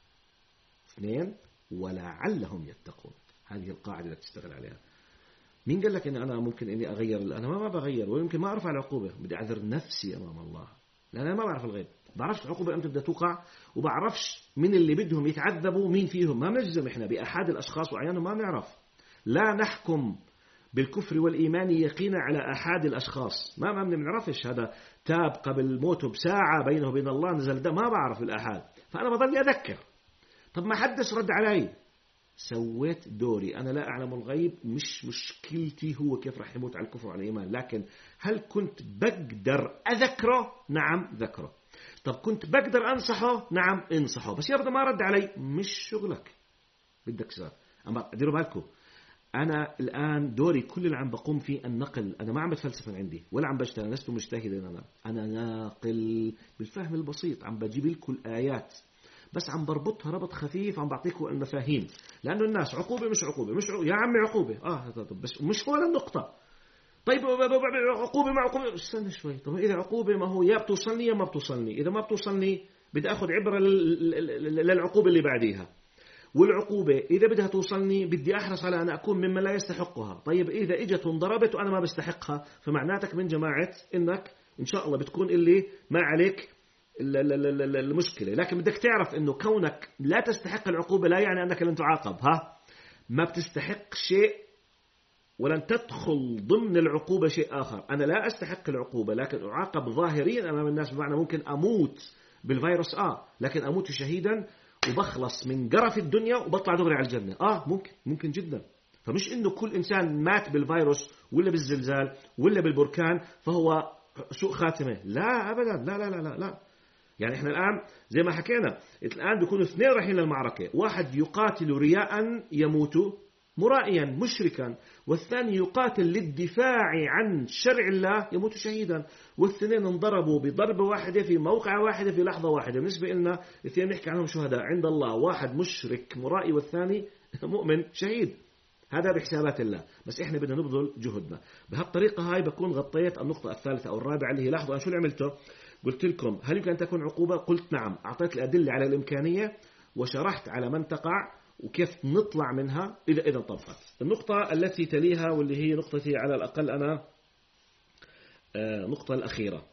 A: اثنين ولعلهم يتقون. هذه القاعدة اللي تشتغل عليها. مين قال لك إن أنا ممكن إني أغير؟ أنا ما بغير، ويمكن ما أرفع العقوبة، بدي أعذر نفسي أمام الله، لأن أنا ما بعرف الغيب، بعرفش العقوبة أمتى بدها توقع، وبعرفش من اللي بدهم يتعذبوا مين فيهم. ما نجزم إحنا بأحد الأشخاص وأعيانهم، ما نعرف. لا نحكم بالكفر والإيمان يقينا على أحد الأشخاص، ما بنعرفش هذا تاب قبل موته بساعة بينه وبين الله نزل ده، ما بعرف الأحد. فأنا بضل أذكر. طب ما حدش رد علي، سويت دوري. أنا لا أعلم الغيب، مش مشكلتي هو كيف رح يموت على الكفر وعلى الإيمان، لكن هل كنت بقدر أذكره؟ نعم ذكره. طب كنت بقدر أنصحه؟ نعم انصحه. بس يرضى ما رد علي، مش شغلك، بدك سؤال. أما ديروا بالكم، أنا الآن دوري كل اللي عم بقوم فيه النقل. أنا ما عم بتفلسف من عندي ولا عم بشتغل، لست مجتهدا. أنا ناقل بالفهم البسيط، عم بجيب لكم الآيات بس عم بربطها ربط خفيف، عم بعطيكم المفاهيم. لأنه الناس عقوبة مش عقوبة، يا عمي عقوبة، بس مش هو النقطة. طيب عقوبة مع عقوبة، استنى شوي. طب إذا عقوبة ما هو يا بتوصلني يا ما بتوصلني، إذا ما بتوصلني بدي أخذ عبرة للعقوبة اللي بعديها، والعقوبة إذا بدها توصلني بدي أحرص على أن أكون ممن لا يستحقها. طيب إذا إجت وانضربت وأنا ما بستحقها، فمعناتك من جماعة إنك إن شاء الله بتكون اللي ما عليك المشكلة. لكن بدك تعرف إنه كونك لا تستحق العقوبة لا يعني أنك لن تعاقب. ما بتستحق شيء ولن تدخل ضمن العقوبة شيء آخر. أنا لا أستحق العقوبة لكن أعاقب ظاهريا أمام الناس، بمعنى ممكن أموت بالفيروس لكن أموت شهيدا وبخلص من قرف الدنيا وبطلع دغري على الجنة. ممكن جدا. فمش إنه كل إنسان مات بالفيروس ولا بالزلزال ولا بالبركان فهو سوء خاتمة. لا أبدا، لا لا لا لا, لا. يعني إحنا الآن زي ما حكينا، الآن بيكونوا اثنين رايحين للمعركة، واحد يقاتل رياء يموت مرائيا مشركا، والثاني يقاتل للدفاع عن شرع الله يموت شهيدا، والاثنين انضربوا بضربة واحدة في موقع واحدة في لحظة واحدة. بالنسبة لنا الاثنين نحكي عنهم شهداء عند الله، واحد مشرك مرائي والثاني مؤمن شهيد. هذا بحسابات الله، بس إحنا بدنا نبذل جهدنا. بهالطريقة هاي بكون غطيت النقطة الثالثة أو الرابعة اللي هي لاحظوا أنا شو اللي عملته. قلت لكم هل يمكن أن تكون عقوبة؟ قلت نعم. أعطيت الأدلة على الإمكانية وشرحت على من تقع وكيف نطلع منها إذا طبقت. النقطة التي تليها واللي هي نقطتي على الأقل أنا نقطة الأخيرة.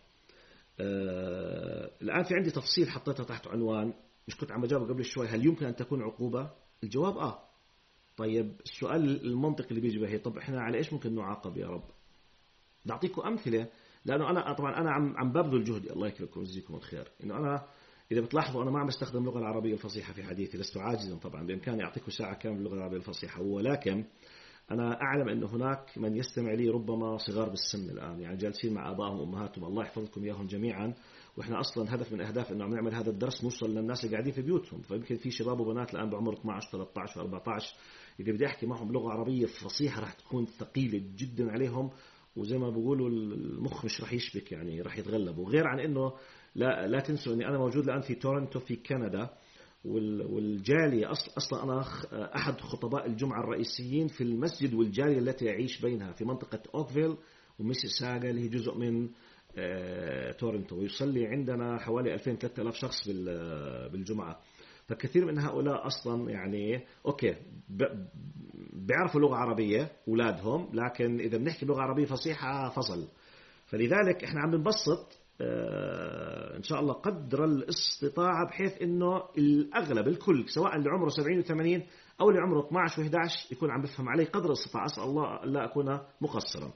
A: الآن في عندي تفصيل حطيتها تحت عنوان، مش كنت عم بجاوب قبل شوي، هل يمكن أن تكون عقوبة؟ الجواب طيب السؤال المنطقي اللي بيجي به، طب إحنا على إيش ممكن نعاقب يا رب؟ نعطيكم أمثلة، لأنه أنا طبعا أنا عم ببذل جهدي، الله يكرمكم ويجزيكم الخير. إنه أنا إذا بتلاحظوا أنا ما عم بستخدم اللغة العربية الفصيحة في حديثي، لست عاجزا طبعا، بإمكاني أعطيكم ساعة كاملة باللغة العربية الفصيحة، ولكن أنا أعلم أنه هناك من يستمع لي ربما صغار بالسن الآن، يعني جالسين مع آبائهم وأمهاتهم، الله يحفظكم إياهم جميعا. وإحنا أصلا هدف من أهداف أنه عم نعمل هذا الدرس نوصل للناس اللي قاعدين في بيوتهم، فيمكن في شباب وبنات الآن بعمر 12 13 و14 إذا بدي أحكي معهم لغة عربية فصيحة راح تكون ثقيلة جدا عليهم، وزي ما بقولوا المخ مش راح يشبك، يعني راح يتغلبوا. غير عن أنه لا تنسوا أني أنا موجود الآن في تورنتو في كندا، والجالية أصلا أنا أحد خطباء الجمعة الرئيسيين في المسجد والجالية التي أعيش بينها في منطقة أوكفيل وميسيساغا اللي هي جزء من تورنتو، ويصلي عندنا حوالي 2000-3000 شخص بالجمعة. فكثير من هؤلاء أصلا يعني أوكي بيعرفوا لغة عربية أولادهم، لكن إذا بنحكي لغة عربية فصيحة فصل. فلذلك إحنا عم بنبسط إن شاء الله قدر الاستطاعة، بحيث إنه الأغلب الكل سواء اللي عمره 70 و80 أو اللي عمره 12 و11 يكون عم بفهم علي قدر الاستطاعة. أسأل الله لا أكون مقصرا.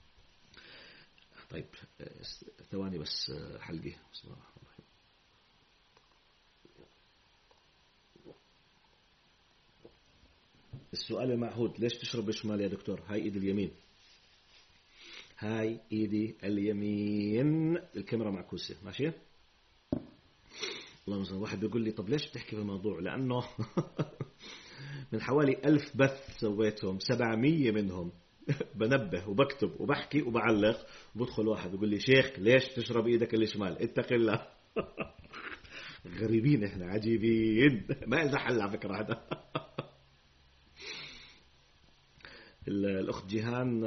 A: طيب ثواني بس حلقي. بسم الله الرحمن الرحيم. السؤال المعهود، ليش تشرب بالشمال يا دكتور؟ هاي إيد اليمين، هاي إيدي اليمين، الكاميرا معكوسة ماشي. الله مثلا واحد بيقول لي طب ليش بتحكي في الموضوع؟ لأنه من حوالي 1000 بث سويتهم 700 منهم بنبه وبكتب وبحكي وبعلق، وبدخل واحد بيقول لي شيخ ليش تشرب إيدك الشمال؟ اتق الله. غريبين إحنا، عجيبين، ما إذا حل على فكرة هذا. الأخت جيهان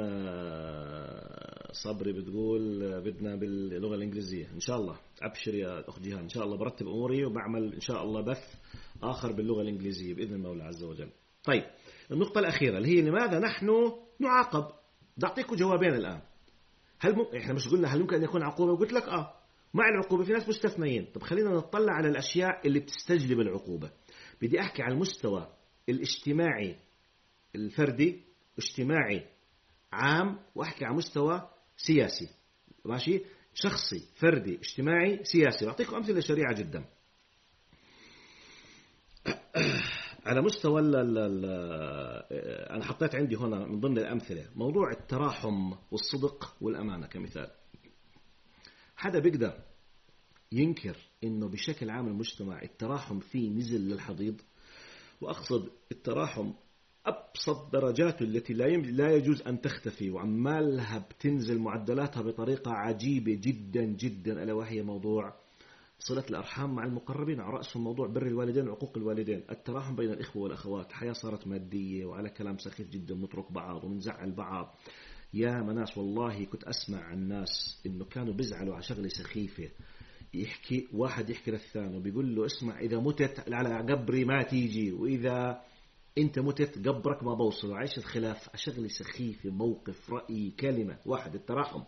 A: صبري بتقول بدنا باللغة الإنجليزية. إن شاء الله أبشر يا الأخت جيهان، إن شاء الله برتب أموري وبعمل إن شاء الله بث آخر باللغة الإنجليزية بإذن المولى عز وجل. طيب النقطة الأخيرة اللي هي لماذا نحن نعاقب؟ بدي أعطيكم جوابين الآن. إحنا مش قلنا هل يمكن أن يكون عقوبة؟ قلت لك مع العقوبة في ناس مستثنيين. طب خلينا نطلع على الأشياء اللي بتستجلب العقوبة. بدي أحكي على المستوى الاجتماعي الفردي، اجتماعي عام، وأحكي على مستوى سياسي ماشي، شخصي فردي اجتماعي سياسي. أعطيكم أمثلة شريعة جدا. على مستوى أنا حطيت عندي هنا من ضمن الأمثلة موضوع التراحم والصدق والأمانة كمثال. حدا بيقدر ينكر إنه بشكل عام المجتمع التراحم فيه نزل للحضيض؟ وأقصد التراحم أبسط درجاته التي لا يجوز أن تختفي، وعمالها بتنزل معدلاتها بطريقة عجيبة جدا جدا، ألا وهي موضوع صلة الأرحام مع المقربين، على رأسهم موضوع بر الوالدين وعقوق الوالدين. التراحم بين الإخوة والأخوات، الحياة صارت مادية وعلى كلام سخيف جدا، نترك بعض ومنزعل بعض. يا مناس والله كنت أسمع عن الناس إنه كانوا بيزعلوا على شغلة سخيفة، يحكي واحد يحكي للثاني وبيقول له اسمع إذا متت على قبري ما تيجي، وإذا أنت متت قبرك ما بوصل. عيش الخلاف شغلة سخيفة، موقف، رأي، كلمة واحد. التراحم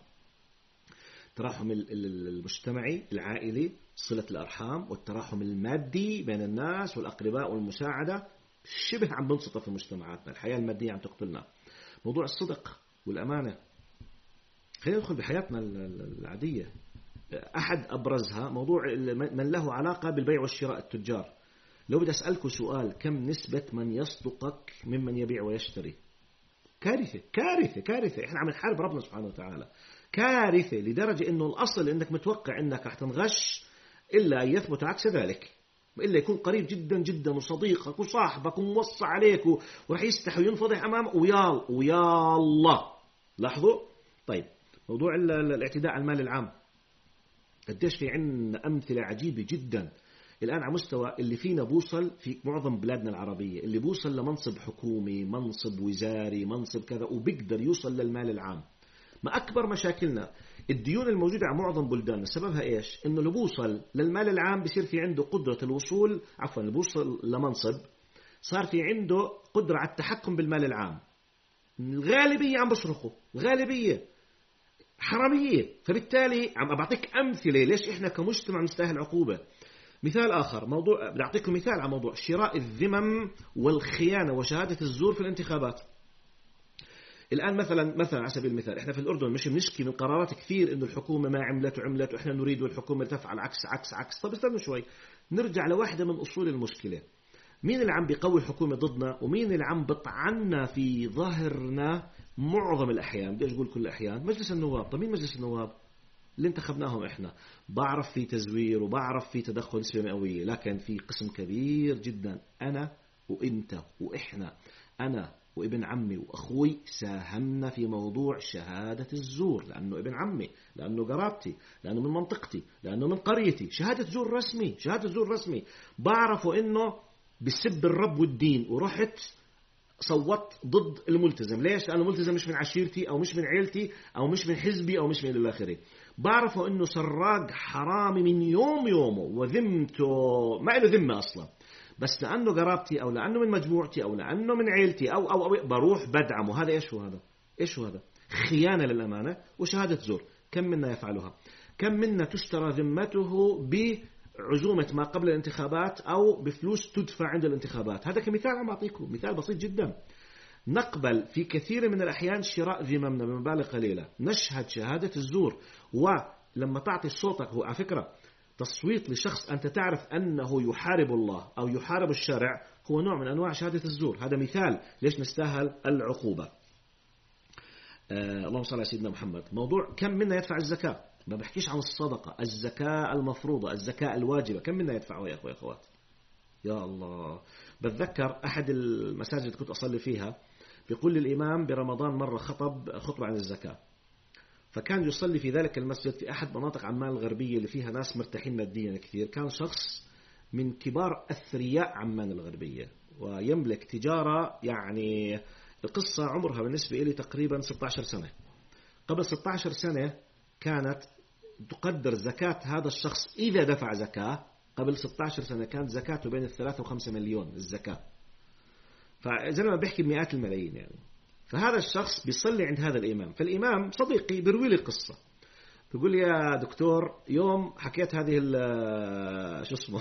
A: المجتمعي العائلي، صلة الأرحام، والتراحم المادي بين الناس والأقرباء والمساعدة شبه عم بنسطة في مجتمعاتنا. الحياة المادية عم تقتلنا. موضوع الصدق والأمانة. خلينا ندخل بحياتنا العادية. أحد أبرزها موضوع من له علاقة بالبيع والشراء، التجار. لو بدي أسألكم سؤال، كم نسبة من يصدقك ممن يبيع ويشتري؟ كارثة كارثة كارثة. إحنا عم نحارب ربنا سبحانه وتعالى، كارثة لدرجة إنه الأصل إنك متوقع إنك رح تنغش إلا أن يثبت عكس ذلك، إلا يكون قريب جدا جدا وصديقك وصاحبك وموصى عليك ورح يستحي وينفضح أمامك ويا الله. لاحظوا. طيب، موضوع الاعتداء على المال العام، قديش في عنا أمثلة عجيبة جدا الآن على مستوى اللي فينا بوصل في معظم بلادنا العربية، اللي بوصل لمنصب حكومي، منصب وزاري، منصب كذا، وبيقدر يوصل للمال العام. ما أكبر مشاكلنا الديون الموجودة على معظم بلداننا، سببها إيش؟ إنه اللي بوصل للمال العام بصير في عنده قدرة الوصول، اللي بوصل لمنصب صار في عنده قدرة على التحكم بالمال العام. الغالبية عم بصرخوا، الغالبية حرامية. فبالتالي عم بعطيك أمثلة ليش إحنا كمجتمع نستاهل عقوبة. مثال آخر، موضوع بدي أعطيكم مثال على موضوع شراء الذمم والخيانة وشهادة الزور في الانتخابات. الآن مثلا على سبيل المثال، إحنا في الأردن مش بنشكي من قرارات كثير إنه الحكومة ما عملت وإحنا نريد الحكومة تفعل عكس عكس عكس. طب استنوا شوي، نرجع لواحدة من أصول المشكلة. مين اللي عم بيقوي الحكومة ضدنا ومين اللي عم بطعنا في ظهرنا معظم الأحيان؟ بدي أقول كل الأحيان، مجلس النواب. طب مين مجلس النواب؟ اللي انتخبناهم إحنا. بعرف في تزوير وبعرف في تدخل نسبة مئوية، لكن في قسم كبير جدا أنا وإنت وإحنا، أنا وابن عمي وأخوي ساهمنا في موضوع شهادة الزور، لأنه ابن عمي، لأنه قرابتي، لأنه من منطقتي، لأنه من قريتي. شهادة زور رسمي، شهادة زور رسمي. بعرفوا إنه بسب الرب والدين ورحت صوت ضد الملتزم. ليش؟ لأنه الملتزم مش من عشيرتي أو مش من عيلتي أو مش من حزبي أو مش من الآخرين. بعرفوا إنه سراق حرامي من يومه وذمته ما له ذمة أصلا، بس لأنه قرابتي أو لأنه من مجموعتي أو لأنه من عيلتي أو بروح بدعمه. هذا إيش هو هذا؟ إيش هو هذا؟ خيانة للأمانة وشهادة زور. كم منا يفعلها؟ كم منا تشترى ذمته بعزومة ما قبل الانتخابات أو بفلوس تدفع عند الانتخابات؟ هذا كمثال عم أعطيكم مثال بسيط جدا. نقبل في كثير من الأحيان شراء ذممنا بمبالغ قليلة، نشهد شهادة الزور. ولما تعطي صوتك، هو على فكرة تصويت لشخص أنت تعرف أنه يحارب الله أو يحارب الشرع هو نوع من أنواع شهادة الزور. هذا مثال ليش نستاهل العقوبة. اللهم صل على سيدنا محمد. موضوع كم منا يدفع الزكاة، ما بحكيش عن الصدقة، الزكاة المفروضة، الزكاة الواجبة، كم منا يدفعها يا أخوة يا أخوات؟ يا الله. بتذكر أحد المساجد اللي كنت أصلي فيها بيقول لي الإمام برمضان مرة خطبة عن الزكاة، فكان يصلي في ذلك المسجد في أحد مناطق عمان الغربية اللي فيها ناس مرتاحين ماديا كثير. كان شخص من كبار أثرياء عمان الغربية ويملك تجارة، يعني القصة عمرها بالنسبة إلي تقريبا 16 سنة. قبل 16 سنة كانت تقدر زكاة هذا الشخص إذا دفع زكاة، قبل 16 سنة كانت زكاته بين 3 و5 مليون الزكاة. فزي ما بيحكي بمئات الملايين يعني. فهذا الشخص بيصلي عند هذا الإمام، فالإمام صديقي بيروي لي القصة، بيقول لي يا دكتور يوم حكيت هذه شو اسمه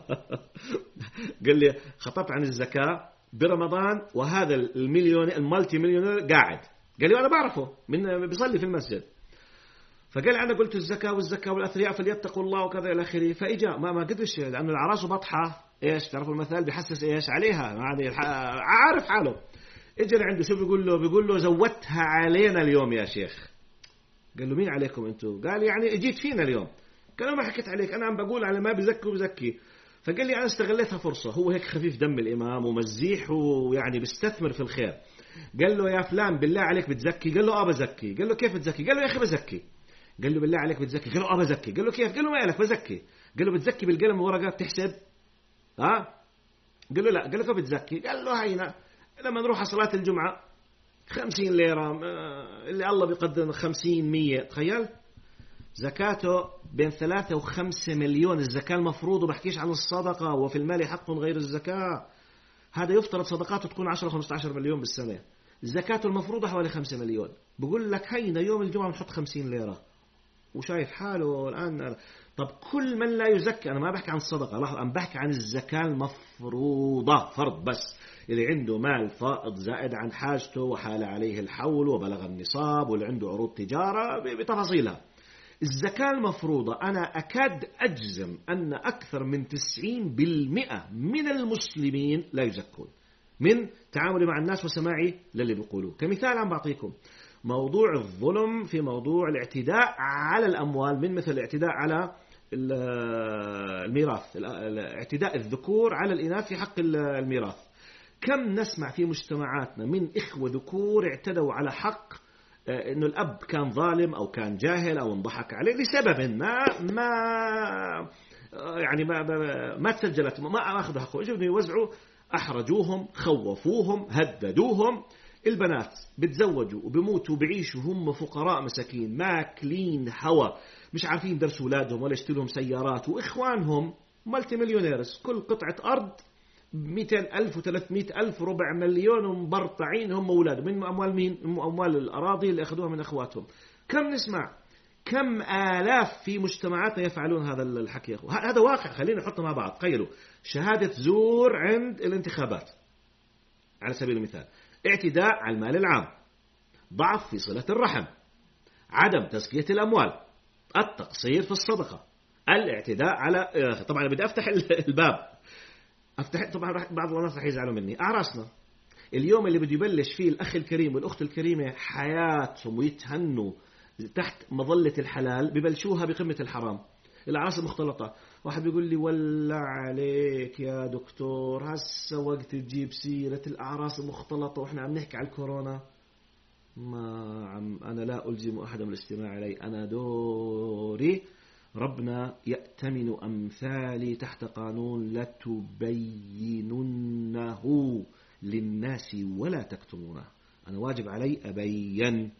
A: قال لي خطبت عن الزكاة برمضان وهذا المالتي مليونير قاعد. قال لي أنا بعرفه من بيصلي في المسجد. فقال أنا قلت الزكاة والزكاة والأثرياء فليتقوا الله وكذا إلى آخره. فإجا ما قدرش، لأنه العراس بطحة إيش تعرفوا المثال بيحسس إيش عليها، يعني عارف حاله. إجا لعنده شو بيقول له زودتها علينا اليوم يا شيخ. قال له مين عليكم أنتوا؟ قال يعني جيت فينا اليوم. قال له ما حكيت عليك، أنا عم بقول على ما بزكي وبزكي. فقال لي أنا استغلتها فرصة، هو هيك خفيف دم الإمام ومزيح ويعني بيستثمر في الخير. قال له يا فلان بالله عليك بتزكي؟ قال له بزكي. قال له كيف بتزكي؟ قال له يا أخي بزكي. قال له بالله عليك بتزكي؟ قال له بزكي. قال له كيف؟ قال له ما لك بزكي. قال له بتزكي بالقلم والورقة بتحسب؟ قال له لا. قال له كيف بتزكي؟ قال له هينا لما نروح على صلاة الجمعة 50 ليرة اللي الله بيقدر 50-100. تخيل زكاته بين 3 و5 مليون الزكاة المفروض، وبحكيش عن الصدقة وفي المال حق غير الزكاة. هذا يفترض صدقاته تكون 10-15 مليون بالسنة، زكاته المفروضة حوالي 5 مليون. بقول لك هينا يوم الجمعة بنحط 50 ليرة. وشايف حاله الآن. طب كل من لا يزكي، أنا ما بحكي عن الصدقة، لاحظ أنا بحكي عن الزكاة المفروضة، فرض بس، اللي عنده مال فائض زائد عن حاجته وحال عليه الحول وبلغ النصاب واللي عنده عروض تجارة بتفاصيلها. الزكاة المفروضة أنا أكاد أجزم أن أكثر من 90% من المسلمين لا يزكون، من تعاملي مع الناس وسماعي للي بيقولوه. كمثال عم بعطيكم موضوع الظلم في موضوع الاعتداء على الأموال، من مثل الاعتداء على الميراث، اعتداء الذكور على الإناث في حق الميراث. كم نسمع في مجتمعاتنا من إخوة ذكور اعتدوا على حق إنه الأب كان ظالم أو كان جاهل أو انضحك عليه لسبب ما يعني ما تسجلت، ما أخذوا حقه، إجوا يوزعوا، أحرجوهم، خوفوهم، هددوهم. البنات بتزوجوا وبموتوا وبعيشوا هم فقراء مساكين ماكلين هوا، مش عارفين درسوا أولادهم ولا يشتروا لهم سيارات، وإخوانهم مالتي مليونيرس، كل قطعة أرض 200,000 و300,000 ربع مليون ومبرطعين هم أولادهم. من أموال مين؟ من أموال الأراضي اللي أخذوها من أخواتهم. كم نسمع، كم آلاف في مجتمعاتنا يفعلون هذا الحكي. هذا واقع، خلينا نحطه مع بعض. تخيلوا شهادة زور عند الانتخابات على سبيل المثال، اعتداء على المال العام، ضعف في صلة الرحم، عدم تزكية الأموال، التقصير في الصدقة، الاعتداء على، طبعا بدي أفتح الباب، طبعا بعض الناس رح يزعلوا مني، أعراسنا اليوم اللي بده يبلش فيه الأخ الكريم والأخت الكريمة حياتهم ويتهنوا تحت مظلة الحلال، ببلشوها بقمة الحرام، الأعراس المختلطة. واحد بيقول لي ولا عليك يا دكتور، هسه وقت تجيب سيرة الأعراس المختلطة وإحنا عم نحكي على الكورونا؟ أنا لا ألزم أحدا بالاستماع علي، أنا دوري ربنا يأتمن أمثالي تحت قانون لتبيننه للناس ولا تكتمونه، أنا واجب علي أبين.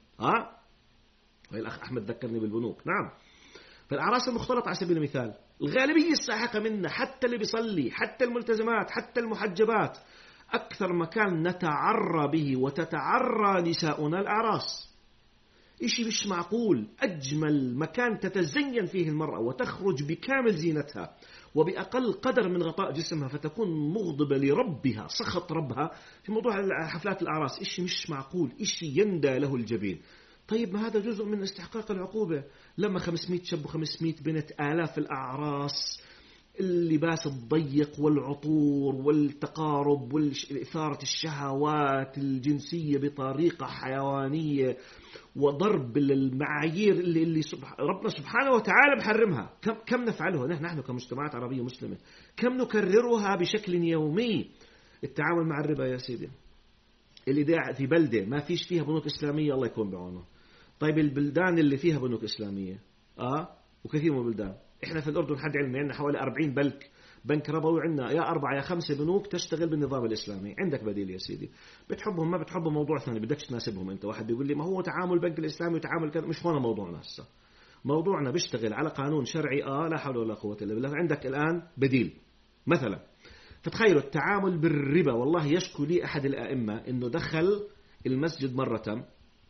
A: الأخ أحمد ذكرني بالبنوك، نعم. فالأعراس المختلطة على سبيل المثال الغالبية الساحقة منا، حتى اللي بيصلي، حتى الملتزمات، حتى المحجبات، أكثر مكان نتعرى به وتتعرى نساؤنا الأعراس. إشي مش معقول. أجمل مكان تتزين فيه المرأة وتخرج بكامل زينتها وبأقل قدر من غطاء جسمها فتكون مغضبة لربها، سخط ربها، في موضوع حفلات الأعراس. إشي مش معقول، إشي يندى له الجبين. طيب ما هذا جزء من استحقاق العقوبة. لما 500 شاب و500 بنت، آلاف الأعراس، اللباس الضيق والعطور والتقارب والإثارة الشهوات الجنسية بطريقة حيوانية وضرب المعايير اللي ربنا سبحانه وتعالى بحرمها، كم نفعله نحن كمجتمعات عربية مسلمة، كم نكررها بشكل يومي. التعامل مع الربا يا سيدي، اللي داع في بلدة ما فيش فيها بنوك إسلامية الله يكون بعونه. طيب البلدان اللي فيها بنوك إسلامية وكثير من البلدان، إحنا في الأردن حد علمي عندنا حوالي 40 بنك ربوي، عندنا يا 4 يا 5 بنوك تشتغل بالنظام الإسلامي. عندك بديل يا سيدي، بتحبهم ما بتحبهم موضوع ثاني، بدكش تناسبهم أنت. واحد بيقول لي ما هو تعامل البنك الإسلامي وتعامل كذا، مش هون موضوعنا هسه. موضوعنا بيشتغل على قانون شرعي، لا حول ولا قوة إلا بالله. عندك الآن بديل مثلا. فتخيلوا التعامل بالربا. والله يشكو لي أحد الأئمة إنه دخل المسجد مرة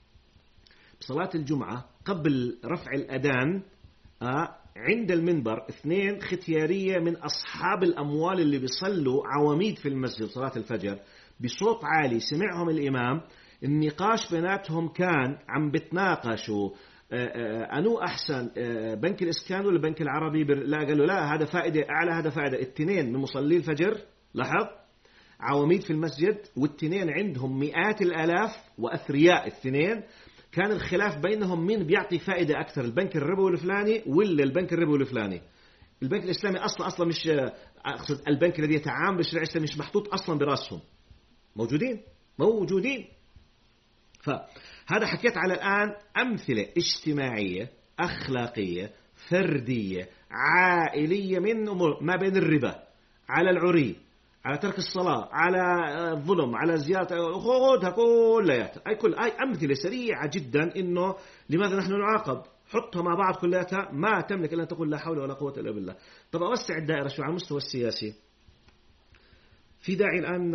A: بصلاة الجمعة قبل رفع الأذان، عند المنبر 2 ختيارية من أصحاب الأموال اللي بيصلوا عواميد في المسجد صلاة الفجر بصوت عالي، سمعهم الإمام. النقاش بيناتهم كان عم بتناقشوا أنو أحسن، بنك الإسكان ولا بنك العربي؟ لا، قالوا لا هذا فائدة أعلى، هذا فائدة. 2 من مصلي الفجر، لاحظ، عواميد في المسجد، والتنين عندهم مئات الآلاف وأثرياء. 2 كان الخلاف بينهم مين بيعطي فائدة أكثر، البنك الربوي الفلاني ولا البنك الربوي الفلاني. البنك الإسلامي أصلا مش، أقصد البنك الذي يتعامل بالشريعة الإسلامي مش محطوط أصلا برأسهم، موجودين. فهذا حكيت على الآن أمثلة اجتماعية أخلاقية فردية عائلية من أمور ما بين الربا، على العري، على ترك الصلاة، على الظلم، على زيادة، خذها كلها. أي أمثلة سريعة جدا إنه لماذا نحن نعاقب. حطها مع بعض كلها ما تملك إلا أن تقول لا حول ولا قوة إلا بالله. طب أوسع الدائرة شو على المستوى السياسي. في داعي الآن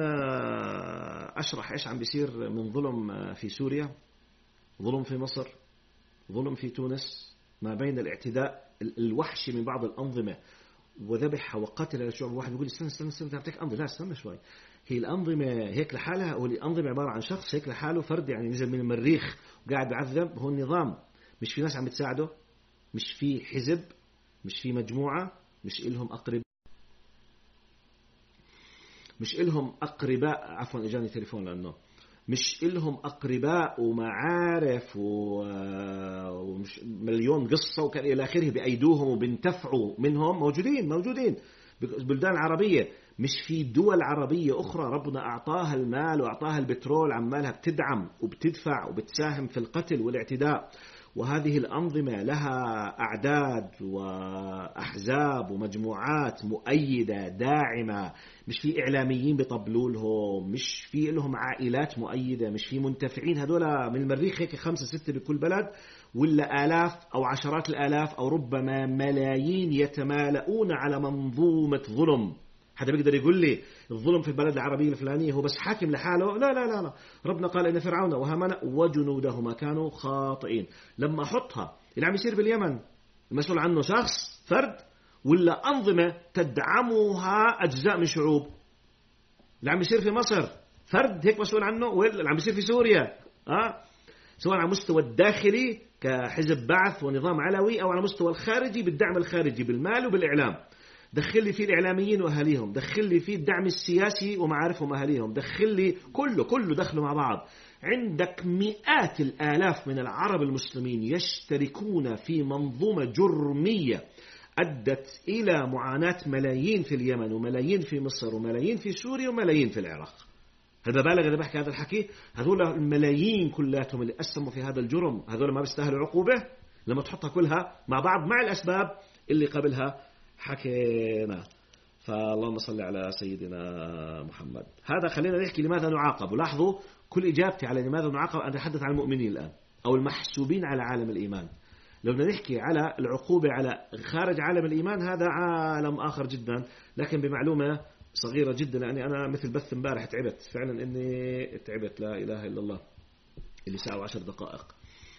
A: أشرح إيش عم بيصير من ظلم في سوريا، ظلم في مصر، ظلم في تونس، ما بين الاعتداء الوحشي من بعض الأنظمة وذبح وقتل الشعوب. واحد يقول استنى تعطيك أنظمة، لا استنى شوي، هي الأنظمة هيك لحالها، والأنظمة عبارة عن شخص هيك لحاله، فرد يعني نزل من المريخ وقاعد بعذب. هو النظام مش في ناس عم بتساعده، مش في حزب، مش في مجموعة، مش إلهم أقرباء عفوا إجاني تليفون، لأنه مش إلهم أقرباء ومعارف ومش مليون قصة وكان إلى آخره بأيدوهم وبنتفعوا منهم، موجودين بالبلدان العربية. مش في دول عربية أخرى ربنا أعطاها المال وأعطاها البترول عمالها بتدعم وبتدفع وبتساهم في القتل والاعتداء. وهذه الأنظمة لها أعداد وأحزاب ومجموعات مؤيدة داعمة، مش في إعلاميين بيطبلوا لهم، مش في لهم عائلات مؤيدة، مش في منتفعين. هذول من المريخ هيك 5-6 بكل بلد، ولا آلاف أو عشرات الآلاف أو ربما ملايين يتمالؤون على منظومة ظلم. حدا بيقدر يقول لي الظلم في البلد العربية الفلانية هو بس حاكم لحاله؟ لا لا لا لا. ربنا قال إن فرعون وهامان وجنودهما كانوا خاطئين. لما أحطها اللي عم يصير باليمن المسؤول عنه شخص فرد، ولا أنظمة تدعمها أجزاء من شعوب؟ اللي عم يصير في مصر فرد هيك مسؤول عنه، ولا اللي عم يصير في سوريا سواء على مستوى الداخلي كحزب بعث ونظام علوي، أو على مستوى الخارجي بالدعم الخارجي بالمال وبالإعلام؟ دخل لي فيه الإعلاميين وأهاليهم، دخل لي فيه الدعم السياسي ومعارفهم وأهاليهم، دخل لي كله دخلوا مع بعض. عندك مئات الآلاف من العرب المسلمين يشتركون في منظومة جرمية أدت إلى معاناة ملايين في اليمن وملايين في مصر وملايين في سوريا وملايين في العراق. هل ببالغ أنا بحكي هذا الحكي؟ هذول الملايين كلاتهم اللي أسلموا في هذا الجرم، هذول ما بيستاهلوا عقوبة؟ لما تحطها كلها مع بعض مع الأسباب اللي قبلها حكينا. فاللهم صل على سيدنا محمد. هذا خلينا نحكي لماذا نعاقب. ولاحظوا كل إجابتي على لماذا نعاقب أنا أتحدث عن المؤمنين الآن أو المحسوبين على عالم الإيمان. لو بدنا نحكي على العقوبة على خارج عالم الإيمان هذا عالم آخر جدا. لكن بمعلومة صغيرة جدا، لأني أنا مثل بث امبارح تعبت فعلا، إني تعبت لا إله إلا الله، اللي ساعة 10 دقائق.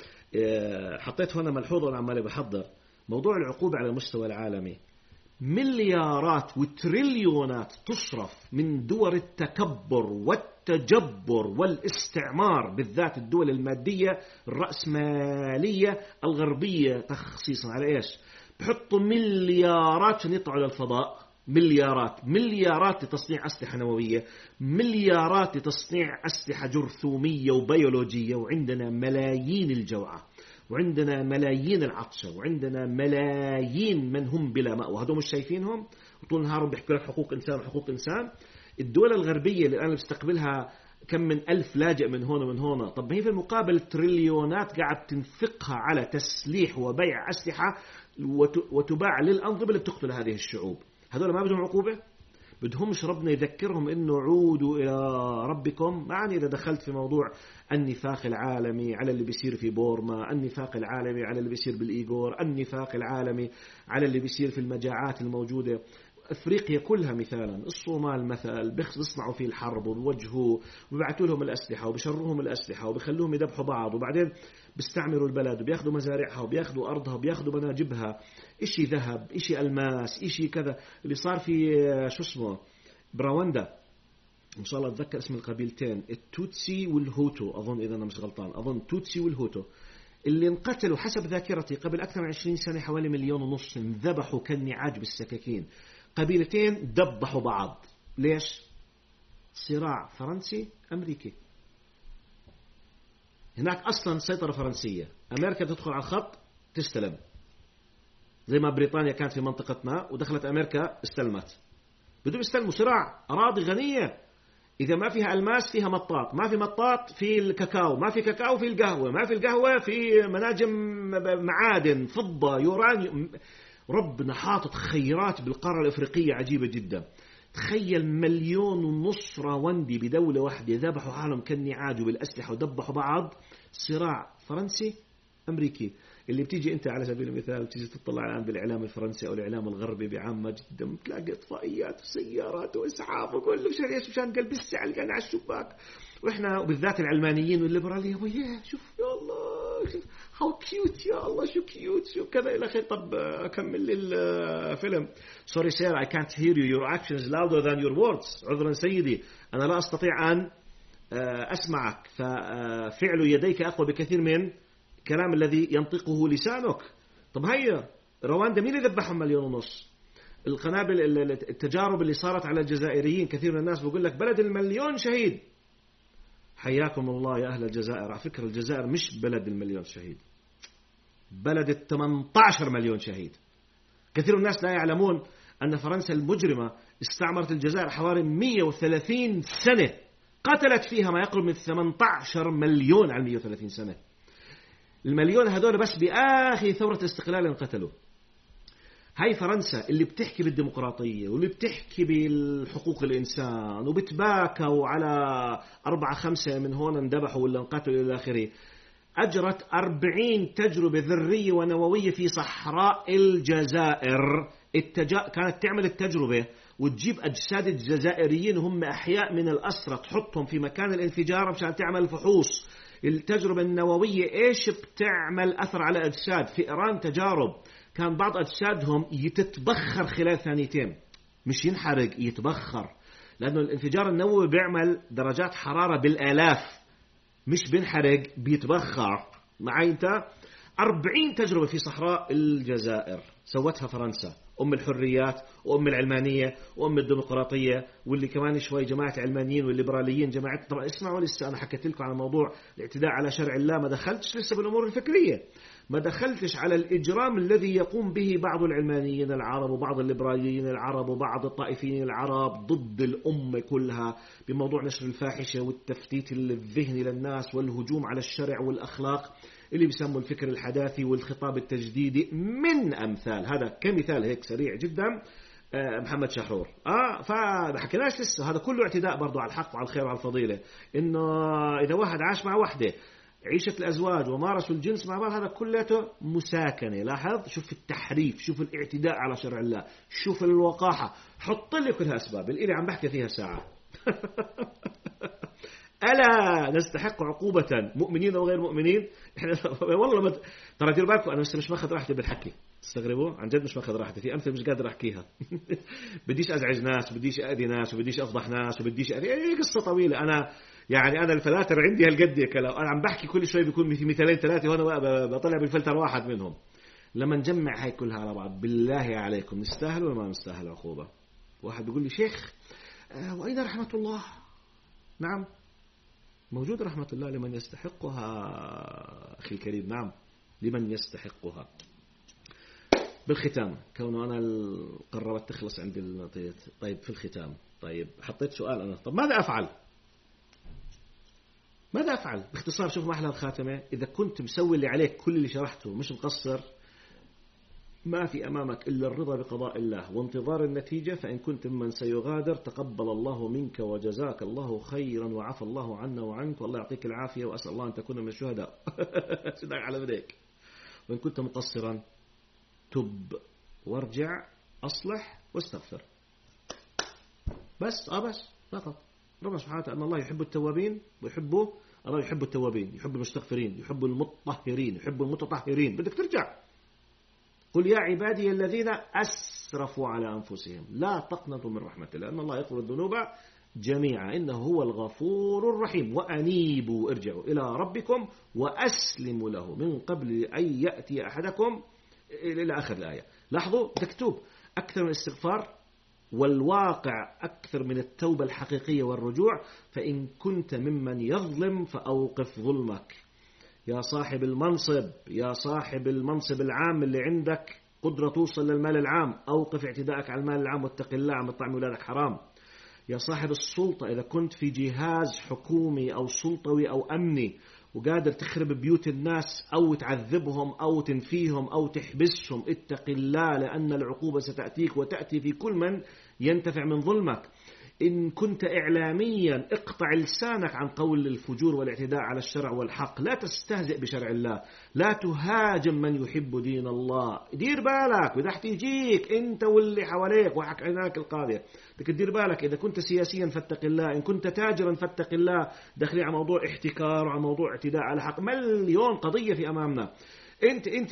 A: حطيت هنا ملحوظة وأنا عمالي بحضر موضوع العقوبة على المستوى العالمي. مليارات وتريليونات تصرف من دول التكبر والتجبر والاستعمار، بالذات الدول المادية الرأسمالية الغربية تخصيصا على إيش؟ بحطوا مليارات عشان يطلعوا للفضاء، مليارات لتصنيع أسلحة نووية، مليارات لتصنيع أسلحة جرثومية وبيولوجية، وعندنا ملايين الجوعى، وعندنا ملايين العطشة، وعندنا ملايين من هم بلا مأوى. هذول مش شايفينهم وطول نهارهم بيحكوا لك حقوق إنسان. الدول الغربية اللي الآن بتستقبلها كم من ألف لاجئ من هون ومن هون، طب هي في المقابل تريليونات قاعد تنفقها على تسليح وبيع أسلحة وتباع للأنظمة اللي بتقتل هذه الشعوب. هذول ما بدهم عقوبة؟ بدهمش ربنا يذكرهم إنه عودوا إلى ربكم؟ يعني إذا دخلت في موضوع النفاق العالمي على اللي بيصير في بورما، النفاق العالمي على اللي بيصير بالإيغور، النفاق العالمي على اللي بيصير في المجاعات الموجودة أفريقيا كلها مثالا، الصومال مثل بيصنعوا فيه الحرب وبوجهوا وبيبعتوا لهم الأسلحة وبيشروهم الأسلحة وبيخلوهم يذبحوا بعض، وبعدين بيستعمروا البلد وبياخذوا مزارعها وبياخذوا أرضها وبياخذوا مناجبها، إشي ذهب إشي ألماس إشي كذا. اللي صار في شو اسمه براوندا، إن شاء الله أتذكر اسم القبيلتين، التوتسي والهوتو أظن، إذا أنا مش غلطان أظن توتسي والهوتو، اللي انقتلوا حسب ذاكرتي قبل أكثر من 20 سنة حوالي 1.5 مليون، انذبحوا كالنعاج بالسكاكين. قبيلتين دبحوا بعض. ليش؟ صراع فرنسي أمريكي. هناك أصلا سيطرة فرنسية، أمريكا تدخل على الخط تستلم، زي ما بريطانيا كانت في منطقتنا ودخلت أمريكا استلمت. بدهم يستلموا صراع أراضي غنية، إذا ما فيها ألماس فيها مطاط، ما في مطاط في الكاكاو، ما في كاكاو في القهوة، ما في القهوة في مناجم معادن فضة يورانيوم. ربنا حاطط خيرات بالقارة الأفريقية عجيبة جدا. تخيل 1.5 مليون راوندي بدولة واحدة ذبحوا حالهم كالنعاج بالأسلحة ودبحوا بعض. صراع فرنسي أمريكي. اللي بتيجي أنت على سبيل المثال بتيجي تطلع الآن بالإعلام الفرنسي أو الإعلام الغربي بعامة جدا، تلاقي إطفائيات وسيارات وإسعاف وكل مشان قلب الساعة اللي على الشباك. وإحنا بالذات العلمانيين والليبراليين وياه شوف يا الله شوف how cute يا الله شو cute شو كذا إلى آخره. طب أكمل لي الفيلم. sorry sir I can't hear you, your action is louder than your words. عذرا سيدي أنا لا أستطيع أن أسمعك، ففعل يديك أقوى بكثير من الكلام الذي ينطقه لسانك. طب هيا رواندا مين اللي ذبحهم 1.5 مليون؟ القنابل التجارب اللي صارت على الجزائريين، كثير من الناس بيقول لك بلد 1,000,000 شهيد. حياكم الله يا أهل الجزائر، على فكرة الجزائر مش بلد 1,000,000 شهيد، بلد 18 مليون شهيد. كثير من الناس لا يعلمون أن فرنسا المجرمة استعمرت الجزائر حوالي 130 سنة، قتلت فيها ما يقرب من 18 مليون على 130 سنة. المليون هذول بس بآخر ثورة استقلال انقتلوا. هاي فرنسا اللي بتحكي بالديمقراطية واللي بتحكي بالحقوق الإنسان وبتباكوا على 4-5 من هون اندبحوا ولا انقتلوا إلى آخره، أجرت 40 تجربة ذرية ونووية في صحراء الجزائر. كانت تعمل التجربة وتجيب أجساد الجزائريين وهم أحياء من الأسرى، تحطهم في مكان الانفجار مشان تعمل فحوص. التجربة النووية إيش بتعمل أثر على أجساد؟ في إيران تجارب كان بعض أجسادهم يتبخر خلال 2 ثانية، مش ينحرق، يتبخر، لأنه الانفجار النووي بيعمل درجات حرارة بالآلاف، مش بينحرق بيتبخر. معي أنت؟ 40 تجربة في صحراء الجزائر سوتها فرنسا، أم الحريات وأم العلمانية وأم الديمقراطية، واللي كمان شوي جماعة علمانيين والليبراليين جماعة. طبعا اسمعوا، لسه أنا حكيت لكم على موضوع الاعتداء على شرع الله، ما دخلتش لسه بالأمور الفكرية، ما دخلتش على الإجرام الذي يقوم به بعض العلمانيين العرب وبعض الليبراليين العرب وبعض الطائفيين العرب ضد الأمة كلها بموضوع نشر الفاحشة والتفتيت الذهني للناس والهجوم على الشرع والأخلاق اللي بيسموا الفكر الحداثي والخطاب التجديدي من أمثال هذا. كمثال هيك سريع جدا محمد شحرور. فحكيناش لسه، هذا كله اعتداء برضو على الحق وعلى الخير وعلى الفضيلة. إنه إذا واحد عاش مع وحدة، عيشة الأزواج ومارسوا الجنس مع بعض، هذا كلته مساكنة. لاحظ، شوف التحريف، شوف الاعتداء على شرع الله، شوف الوقاحة، حط لي كلها أسباب اللي عم بحكي فيها ساعة. ألا نستحق عقوبة مؤمنين أو غير مؤمنين؟ إحنا والله ترى دير بالكم أنا مش ماخذ راحتي بالحكي، تستغربوا عن جد مش ماخذ راحتي في أمثلة مش قادر أحكيها. بديش أزعج ناس، بديش أذي ناس، وبديش أفضح ناس، وبديش قصة طويلة. أنا الفلاتر عندي هالقد كلام، أنا عم بحكي كل شوي بيكون في 2-3 وأنا بطلع بالفلتر واحد منهم. لما نجمع هاي كلها على بعض، بالله عليكم نستاهل ولا ما نستاهل عقوبة؟ واحد بيقول لي شيخ وأين رحمة الله؟ نعم موجود رحمة الله لمن يستحقها أخي الكريم، نعم لمن يستحقها. بالختام، كونه أنا قررت تخلص عندي النقطة، طيب في الختام، طيب حطيت سؤال أنا، طب ماذا أفعل؟ ماذا أفعل؟ باختصار، شوف ما أحلى الخاتمة، إذا كنت مسوي اللي عليك كل اللي شرحته مش مقصر، ما في أمامك إلا الرضا بقضاء الله وانتظار النتيجة. فإن كنت ممن سيغادر تقبل الله منك وجزاك الله خيرا وعفى الله عنا وعنك، والله يعطيك العافية، وأسأل الله أن تكون من الشهداء. صدق على بديك. وإن كنت مقصرا تب وارجع، أصلح واستغفر. بس فقط. ربنا سبحانه وتعالى أن الله يحب التوابين ويحبه، الله يحب التوابين، يحب المستغفرين، يحب المطهرين، يحب المتطهرين. بدك ترجع. قل يا عبادي الذين أسرفوا على أنفسهم لا تقنطوا من رحمة الله لأن الله يغفر الذنوب جميعا إنه هو الغفور الرحيم. وأنيبوا، ارجعوا إلى ربكم وأسلموا له من قبل أن يأتي أحدكم إلى آخر الآية. لاحظوا، تكتب أكثر من الاستغفار والواقع أكثر من التوبة الحقيقية والرجوع. فإن كنت ممن يظلم فأوقف ظلمك. يا صاحب المنصب، يا صاحب المنصب العام اللي عندك قدرة توصل للمال العام، أوقف اعتداءك على المال العام واتق الله، عم تطعم أولادك حرام. يا صاحب السلطة، إذا كنت في جهاز حكومي أو سلطوي أو أمني وقادر تخرب بيوت الناس أو تعذبهم أو تنفيهم أو تحبسهم، اتق الله لأن العقوبة ستأتيك وتأتي في كل من ينتفع من ظلمك. إن كنت إعلاميا اقطع لسانك عن قول الفجور والاعتداء على الشرع والحق. لا تستهزئ بشرع الله، لا تهاجم من يحب دين الله. دير بالك بدك تيجيك أنت واللي حواليك وحكيناك القاضية. بدك تدير بالك إذا كنت سياسيا فاتق الله، إن كنت تاجرا فاتق الله. داخلين على موضوع احتكار وعلى موضوع اعتداء على حق، مليون قضية في أمامنا. انت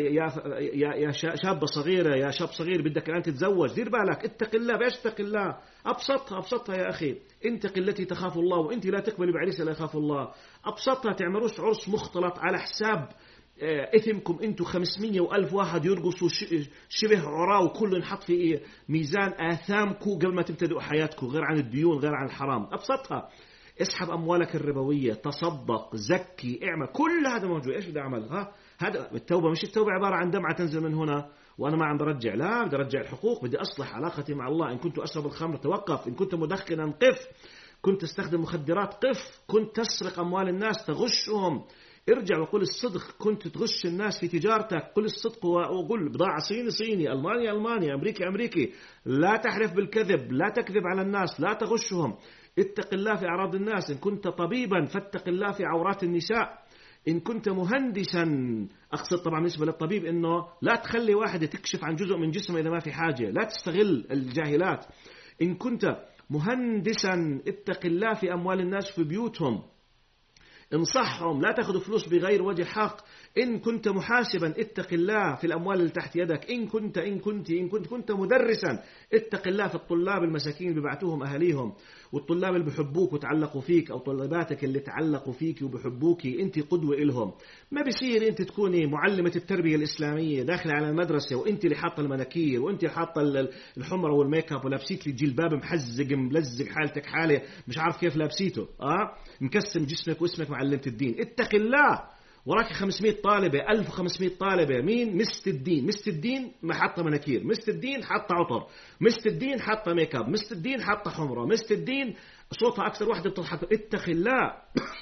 A: يا شابة صغيرة، يا شاب صغير بدك الآن تتزوج، دير بالك، اتق الله. باش اتق الله؟ أبسطها يا أخي، انتق التي تخاف الله، وانت لا تقبل بعريس لا يخاف الله. أبسطها، تعملوش عرس مختلط على حساب إثمكم انتم 500 و1000 واحد يرقصوا شبه عراة، وكل ينحط في ميزان آثامكم قبل ما تبتدئوا حياتكم، غير عن الديون غير عن الحرام. أبسطها، اسحب أموالك الربوية، تصدق، زكي، اعمل، كل هذا موجود. إيش بدي أعمل؟ هذا التوبة. مش التوبة عبارة عن دمعة تنزل من هنا وأنا ما عم برجع، لا، بدي أرجع الحقوق، بدي أصلح علاقتي مع الله. إن كنت أشرب الخمر توقف، إن كنت مدخنا قف، كنت أستخدم مخدرات قف، كنت تسرق أموال الناس تغشهم، ارجع وقل الصدق. كنت تغش الناس في تجارتك، قل الصدق وقل بضاعة صيني، ألماني، أمريكي. لا تحلف بالكذب، لا تكذب على الناس، لا تغشهم. اتق الله في أعراض الناس. إن كنت طبيبا فاتق الله في عورات النساء. إن كنت مهندسا، أقصد طبعا بالنسبة للطبيب إنه لا تخلي واحد تكشف عن جزء من جسمه إذا ما في حاجة، لا تستغل الجاهلات. إن كنت مهندسا اتق الله في أموال الناس في بيوتهم، انصحهم، لا تأخذ فلوس بغير وجه حق. إن كنت محاسبا اتق الله في الأموال اللي تحت يدك. إن كنت مدرسا اتق الله في الطلاب المساكين اللي بيبعتوهم أهليهم، والطلاب اللي بيحبوك وتعلقوا فيك، أو طلباتك اللي تعلقوا فيك وبيحبوك، أنت قدوة إلهم. ما بيصير أنت تكوني معلمة التربية الإسلامية داخلة على المدرسة وأنت اللي حاطة المناكير وأنت اللي حاطة الحمرة والميك اب ولابسيت لي جلباب محزق ملزق، حالتك حالة مش عارف كيف لابسيته، مكسم جسمك واسمك معلمة الدين. اتق الله. وراك 500 طالبة، 1500 طالبة. مين؟ مست الدين ما حاطة مناكير، مست الدين حاطة عطر، مست الدين حاطة ميك اب، مست الدين حاطة حمرة، مست الدين صوتها أكثر واحدة بتضحك. اتق الله.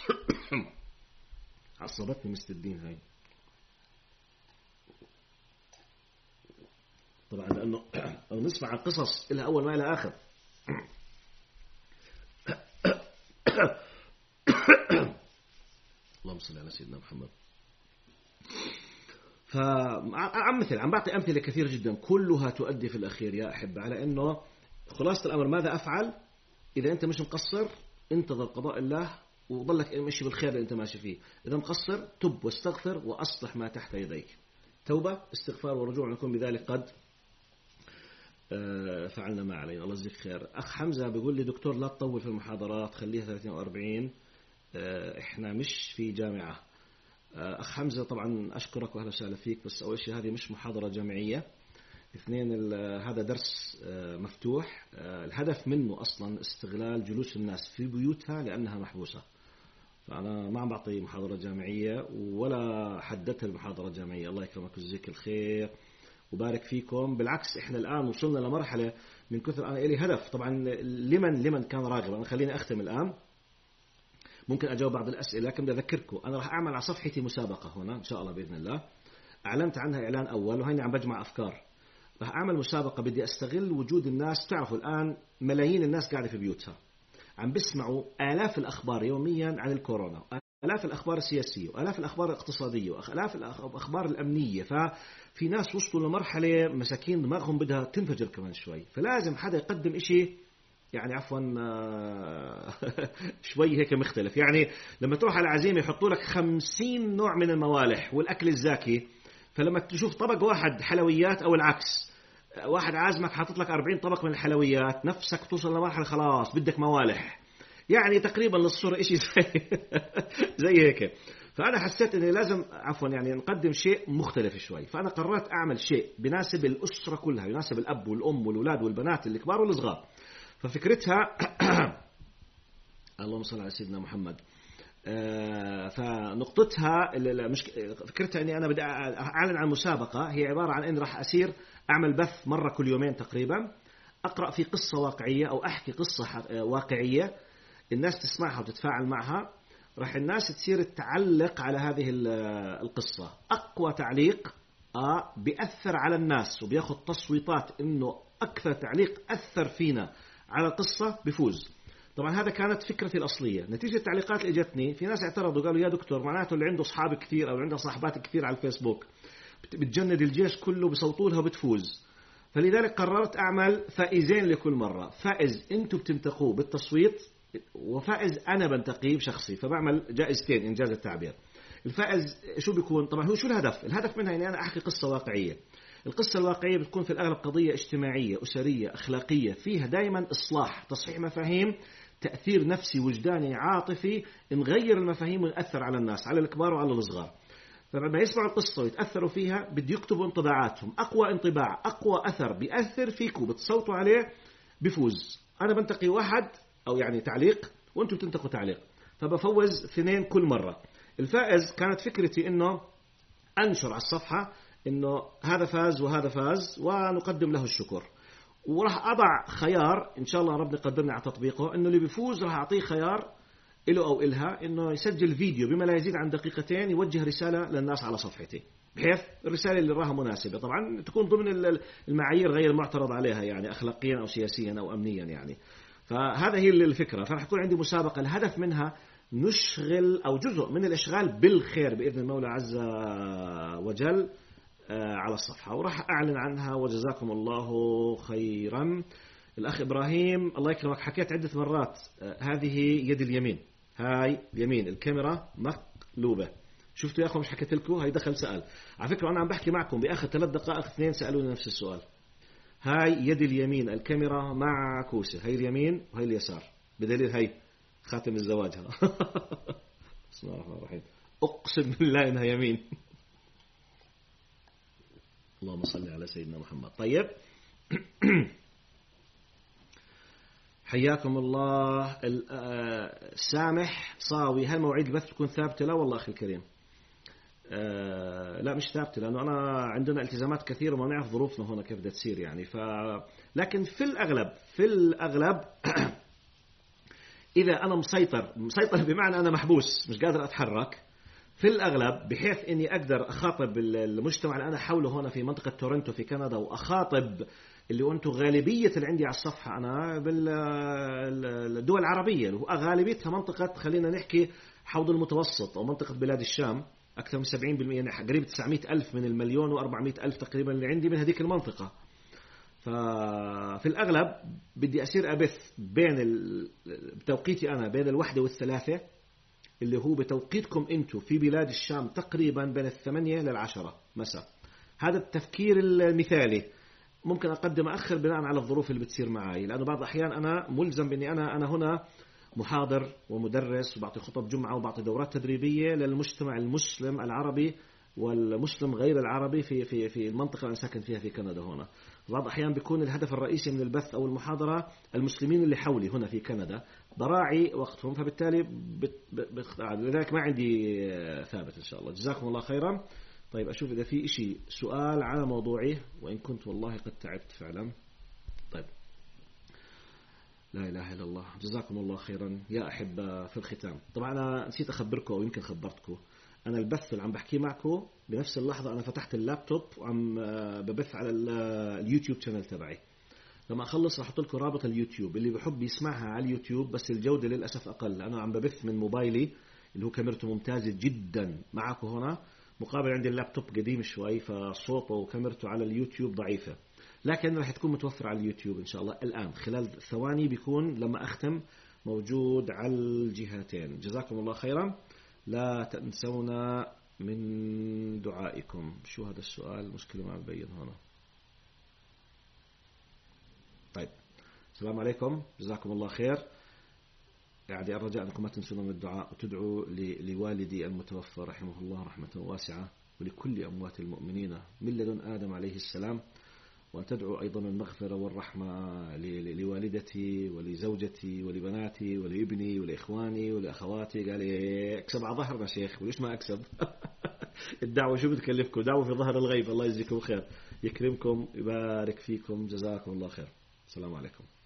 A: عصبتني مست الدين هاي طبعا، لأنه نسمع عن قصص إلها أول ما إلى آخر. اللهم صل على سيدنا محمد. عم بعطي أمثلة كثير جدا، كلها تؤدي في الأخير يا أحبة على أنه خلاصة الأمر ماذا أفعل إذا أنت مش مقصر؟ انتظر قضاء الله وظلك ماشي بالخير اللي أنت ماشي فيه. إذا مقصر تب واستغفر وأصلح ما تحت يديك. توبة، استغفار، ورجوع، نكون بذلك قد فعلنا ما علينا. الله يجزيك خير. أخ حمزة بيقول لي دكتور لا تطول في المحاضرات، خليها 30 أو 40، إحنا مش في جامعة. أخ حمزة طبعا أشكرك وأهلا وسهلا فيك، بس أول شيء هذه مش محاضرة جامعية. اثنين، هذا درس مفتوح، الهدف منه أصلا استغلال جلوس الناس في بيوتها لأنها محبوسة. فأنا ما عم بعطي محاضرة جامعية ولا حددت المحاضرة الجامعية. الله يكرمك ويجزيك الخير وبارك فيكم. بالعكس إحنا الآن وصلنا لمرحلة من كثر أنا إلي هدف. طبعا لمن كان راغب، أنا خليني أختم الآن، ممكن أجاوب بعض الأسئلة، لكن بدي أذكركم أنا راح أعمل على صفحتي مسابقة هنا إن شاء الله بإذن الله. أعلنت عنها إعلان أول وهيني عم بجمع أفكار. راح أعمل مسابقة، بدي أستغل وجود الناس. تعرفوا الآن ملايين الناس قاعدة في بيوتها عم بسمعوا آلاف الأخبار يوميا عن الكورونا، آلاف الأخبار السياسية وآلاف الأخبار الاقتصادية وآلاف الأخبار الأمنية. ففي ناس وصلوا لمرحلة مساكين دماغهم بدها تنفجر كمان شوي، فلازم حدا يقدم إشي يعني عفوا شوي هيك مختلف. يعني لما تروح على عزيمة يحطوا لك 50 نوع من الموالح والأكل الزاكي، فلما تشوف طبق واحد حلويات أو العكس، واحد عازمك حاطط لك 40 طبق من الحلويات، نفسك توصل لمرحلة خلاص بدك موالح. يعني تقريبا للصورة إشي زي هيك. فأنا حسيت إني لازم عفوا يعني نقدم شيء مختلف شوي. فأنا قررت أعمل شيء بناسب الأسرة كلها، يناسب الأب والأم والأولاد والبنات الكبار والصغار. ففكرتها اللهم صل على سيدنا محمد. فنقطتها فكرتها اني انا بدي اعلن عن مسابقه هي عباره عن اني راح اسير اعمل بث مره كل يومين تقريبا، اقرا في قصه واقعيه او احكي قصه واقعيه الناس تسمعها وتتفاعل معها. راح الناس تصير تعلق على هذه القصه. اقوى تعليق بيأثر على الناس وبياخذ تصويتات انه اكثر تعليق اثر فينا على القصة بفوز. طبعا هذا كانت فكرتي الأصلية. نتيجة التعليقات اللي جتني في ناس اعترضوا قالوا يا دكتور معناته اللي عنده أصحاب كثير أو عنده صاحبات كثير على الفيسبوك بتجند الجيش كله بصوتوا لها وبتفوز. فلذلك قررت أعمل فائزين لكل مرة، فائز أنتم بتنتقوه بالتصويت وفائز أنا بنتقيه بشخصي، فبعمل جائزتين إنجاز التعبير. الفائز شو بيكون؟ طبعا هو شو الهدف؟ الهدف منها إني أنا أحكي قصة واقعية. القصة الواقعية بتكون في الأغلب قضية اجتماعية أسرية أخلاقية فيها دائما إصلاح، تصحيح مفاهيم، تأثير نفسي وجداني عاطفي، نغير المفاهيم ونأثر على الناس، على الكبار وعلى الصغار. فلما يسمعوا القصة ويتأثروا فيها بدي يكتبوا انطباعاتهم. أقوى انطباع أقوى أثر بيأثر فيكم بتصوتوا عليه بفوز. أنا بنتقي واحد أو يعني تعليق وأنتم بتنتقوا تعليق، فبفوز 2 كل مرة. الفائز كانت فكرتي إنه أنشر على الصفحة إنه هذا فاز وهذا فاز ونقدم له الشكر، وراح أضع خيار إن شاء الله ربنا يقدرنا على تطبيقه إنه اللي بيفوز راح أعطيه خيار له أو إلها إنه يسجل فيديو بما لا يزيد عن 2 دقيقة يوجه رسالة للناس على صفحتي، بحيث الرسالة اللي راها مناسبة طبعا تكون ضمن المعايير غير معترض عليها يعني أخلاقيا أو سياسيا أو أمنيا يعني. فهذا هي الفكرة. فراح يكون عندي مسابقة الهدف منها نشغل أو جزء من الإشغال بالخير بإذن المولى عز وجل على الصفحة، وراح أعلن عنها وجزاكم الله خيرا. الأخ إبراهيم الله يكرمك حكيت عدة مرات هذه يد اليمين، هاي اليمين الكاميرا مقلوبة. شفتوا يا أخوة مش حكيت لكم؟ هاي دخل سأل على فكرة أنا عم بحكي معكم بآخر 3 دقائق 2 سألوني نفس السؤال. هاي يد اليمين الكاميرا معكوسة، هاي اليمين وهاي اليسار، بدليل هاي خاتم الزواج بسم الله الرحمن الرحيم أقسم بالله إنها يمين. اللهم صل على سيدنا محمد. طيب حياكم الله. سامح صاوي هل مواعيد البث تكون ثابتة؟ لا والله أخي الكريم لا مش ثابتة، لأنه أنا عندنا التزامات كثيرة وما نعرف ظروفنا هنا كيف بدها تصير يعني. لكن في الأغلب إذا أنا مسيطر بمعنى أنا محبوس مش قادر أتحرك في الأغلب، بحيث إني أقدر أخاطب المجتمع اللي أنا حوله هنا في منطقة تورنتو في كندا، وأخاطب اللي أنتم غالبية اللي عندي على الصفحة أنا بالدول العربية اللي هو غالبيتها منطقة خلينا نحكي حوض المتوسط أو منطقة بلاد الشام. أكثر من 70% قريب 900 ألف من 1,400,000 تقريبا اللي عندي من هذيك المنطقة. ففي الأغلب بدي أصير أبث بتوقيتي أنا بين 1 و3 اللي هو بتوقيتكم أنتم في بلاد الشام تقريبا بين 8 ل10 مساء. هذا التفكير المثالي. ممكن أقدم أخر بناء على الظروف اللي بتصير معي، لأنه بعض الأحيان أنا ملزم بأني أنا هنا محاضر ومدرس وبعطي خطب جمعة وبعطي دورات تدريبية للمجتمع المسلم العربي والمسلم غير العربي في المنطقة اللي أنا ساكن فيها في كندا هنا. بعض الأحيان بيكون الهدف الرئيسي من البث أو المحاضرة المسلمين اللي حولي هنا في كندا براعي وقتهم، فبالتالي لذلك ما عندي ثابت إن شاء الله. جزاكم الله خيرا. طيب أشوف إذا في إشي سؤال على موضوعي، وإن كنت والله قد تعبت فعلا. طيب لا إله إلا الله. جزاكم الله خيرا يا أحبة. في الختام طبعا أنا نسيت أخبركم أو يمكن خبرتكم، أنا البث اللي عم بحكي معكم بنفس اللحظة أنا فتحت اللابتوب وعم ببث على اليوتيوب شانل تبعي. لما أخلص راح أحط لكم رابط اليوتيوب اللي بحب يسمعها على اليوتيوب، بس الجودة للأسف أقل. أنا عم ببث من موبايلي اللي هو كاميرته ممتازة جدا معكم هنا، مقابل عندي اللابتوب قديم شوي فصوته وكاميرته على اليوتيوب ضعيفة، لكن راح تكون متوفرة على اليوتيوب إن شاء الله الآن خلال ثواني بيكون لما أختم موجود على الجهتين. جزاكم الله خيرا. لا تنسونا من دعائكم. شو هذا السؤال؟ مشكلة ما ببين هنا. طيب السلام عليكم. جزاكم الله خير. يعني الرجاء أنكم ما تنسونا من الدعاء وتدعوا لوالدي المتوفى رحمه الله رحمة واسعة، ولكل أموات المؤمنين من لدن آدم عليه السلام، وأن تدعوا أيضا المغفرة والرحمة لوالدتي ولزوجتي ولبناتي ولابني ولإخواني ولأخواتي. قال أكسب على ظهرنا شيخ، وليش ما أكسب؟ الدعوة شو بتكلفكم؟ دعوة في ظهر الغيب. الله يجزيكم خير، يكرمكم، يبارك فيكم، جزاكم الله خير. السلام عليكم.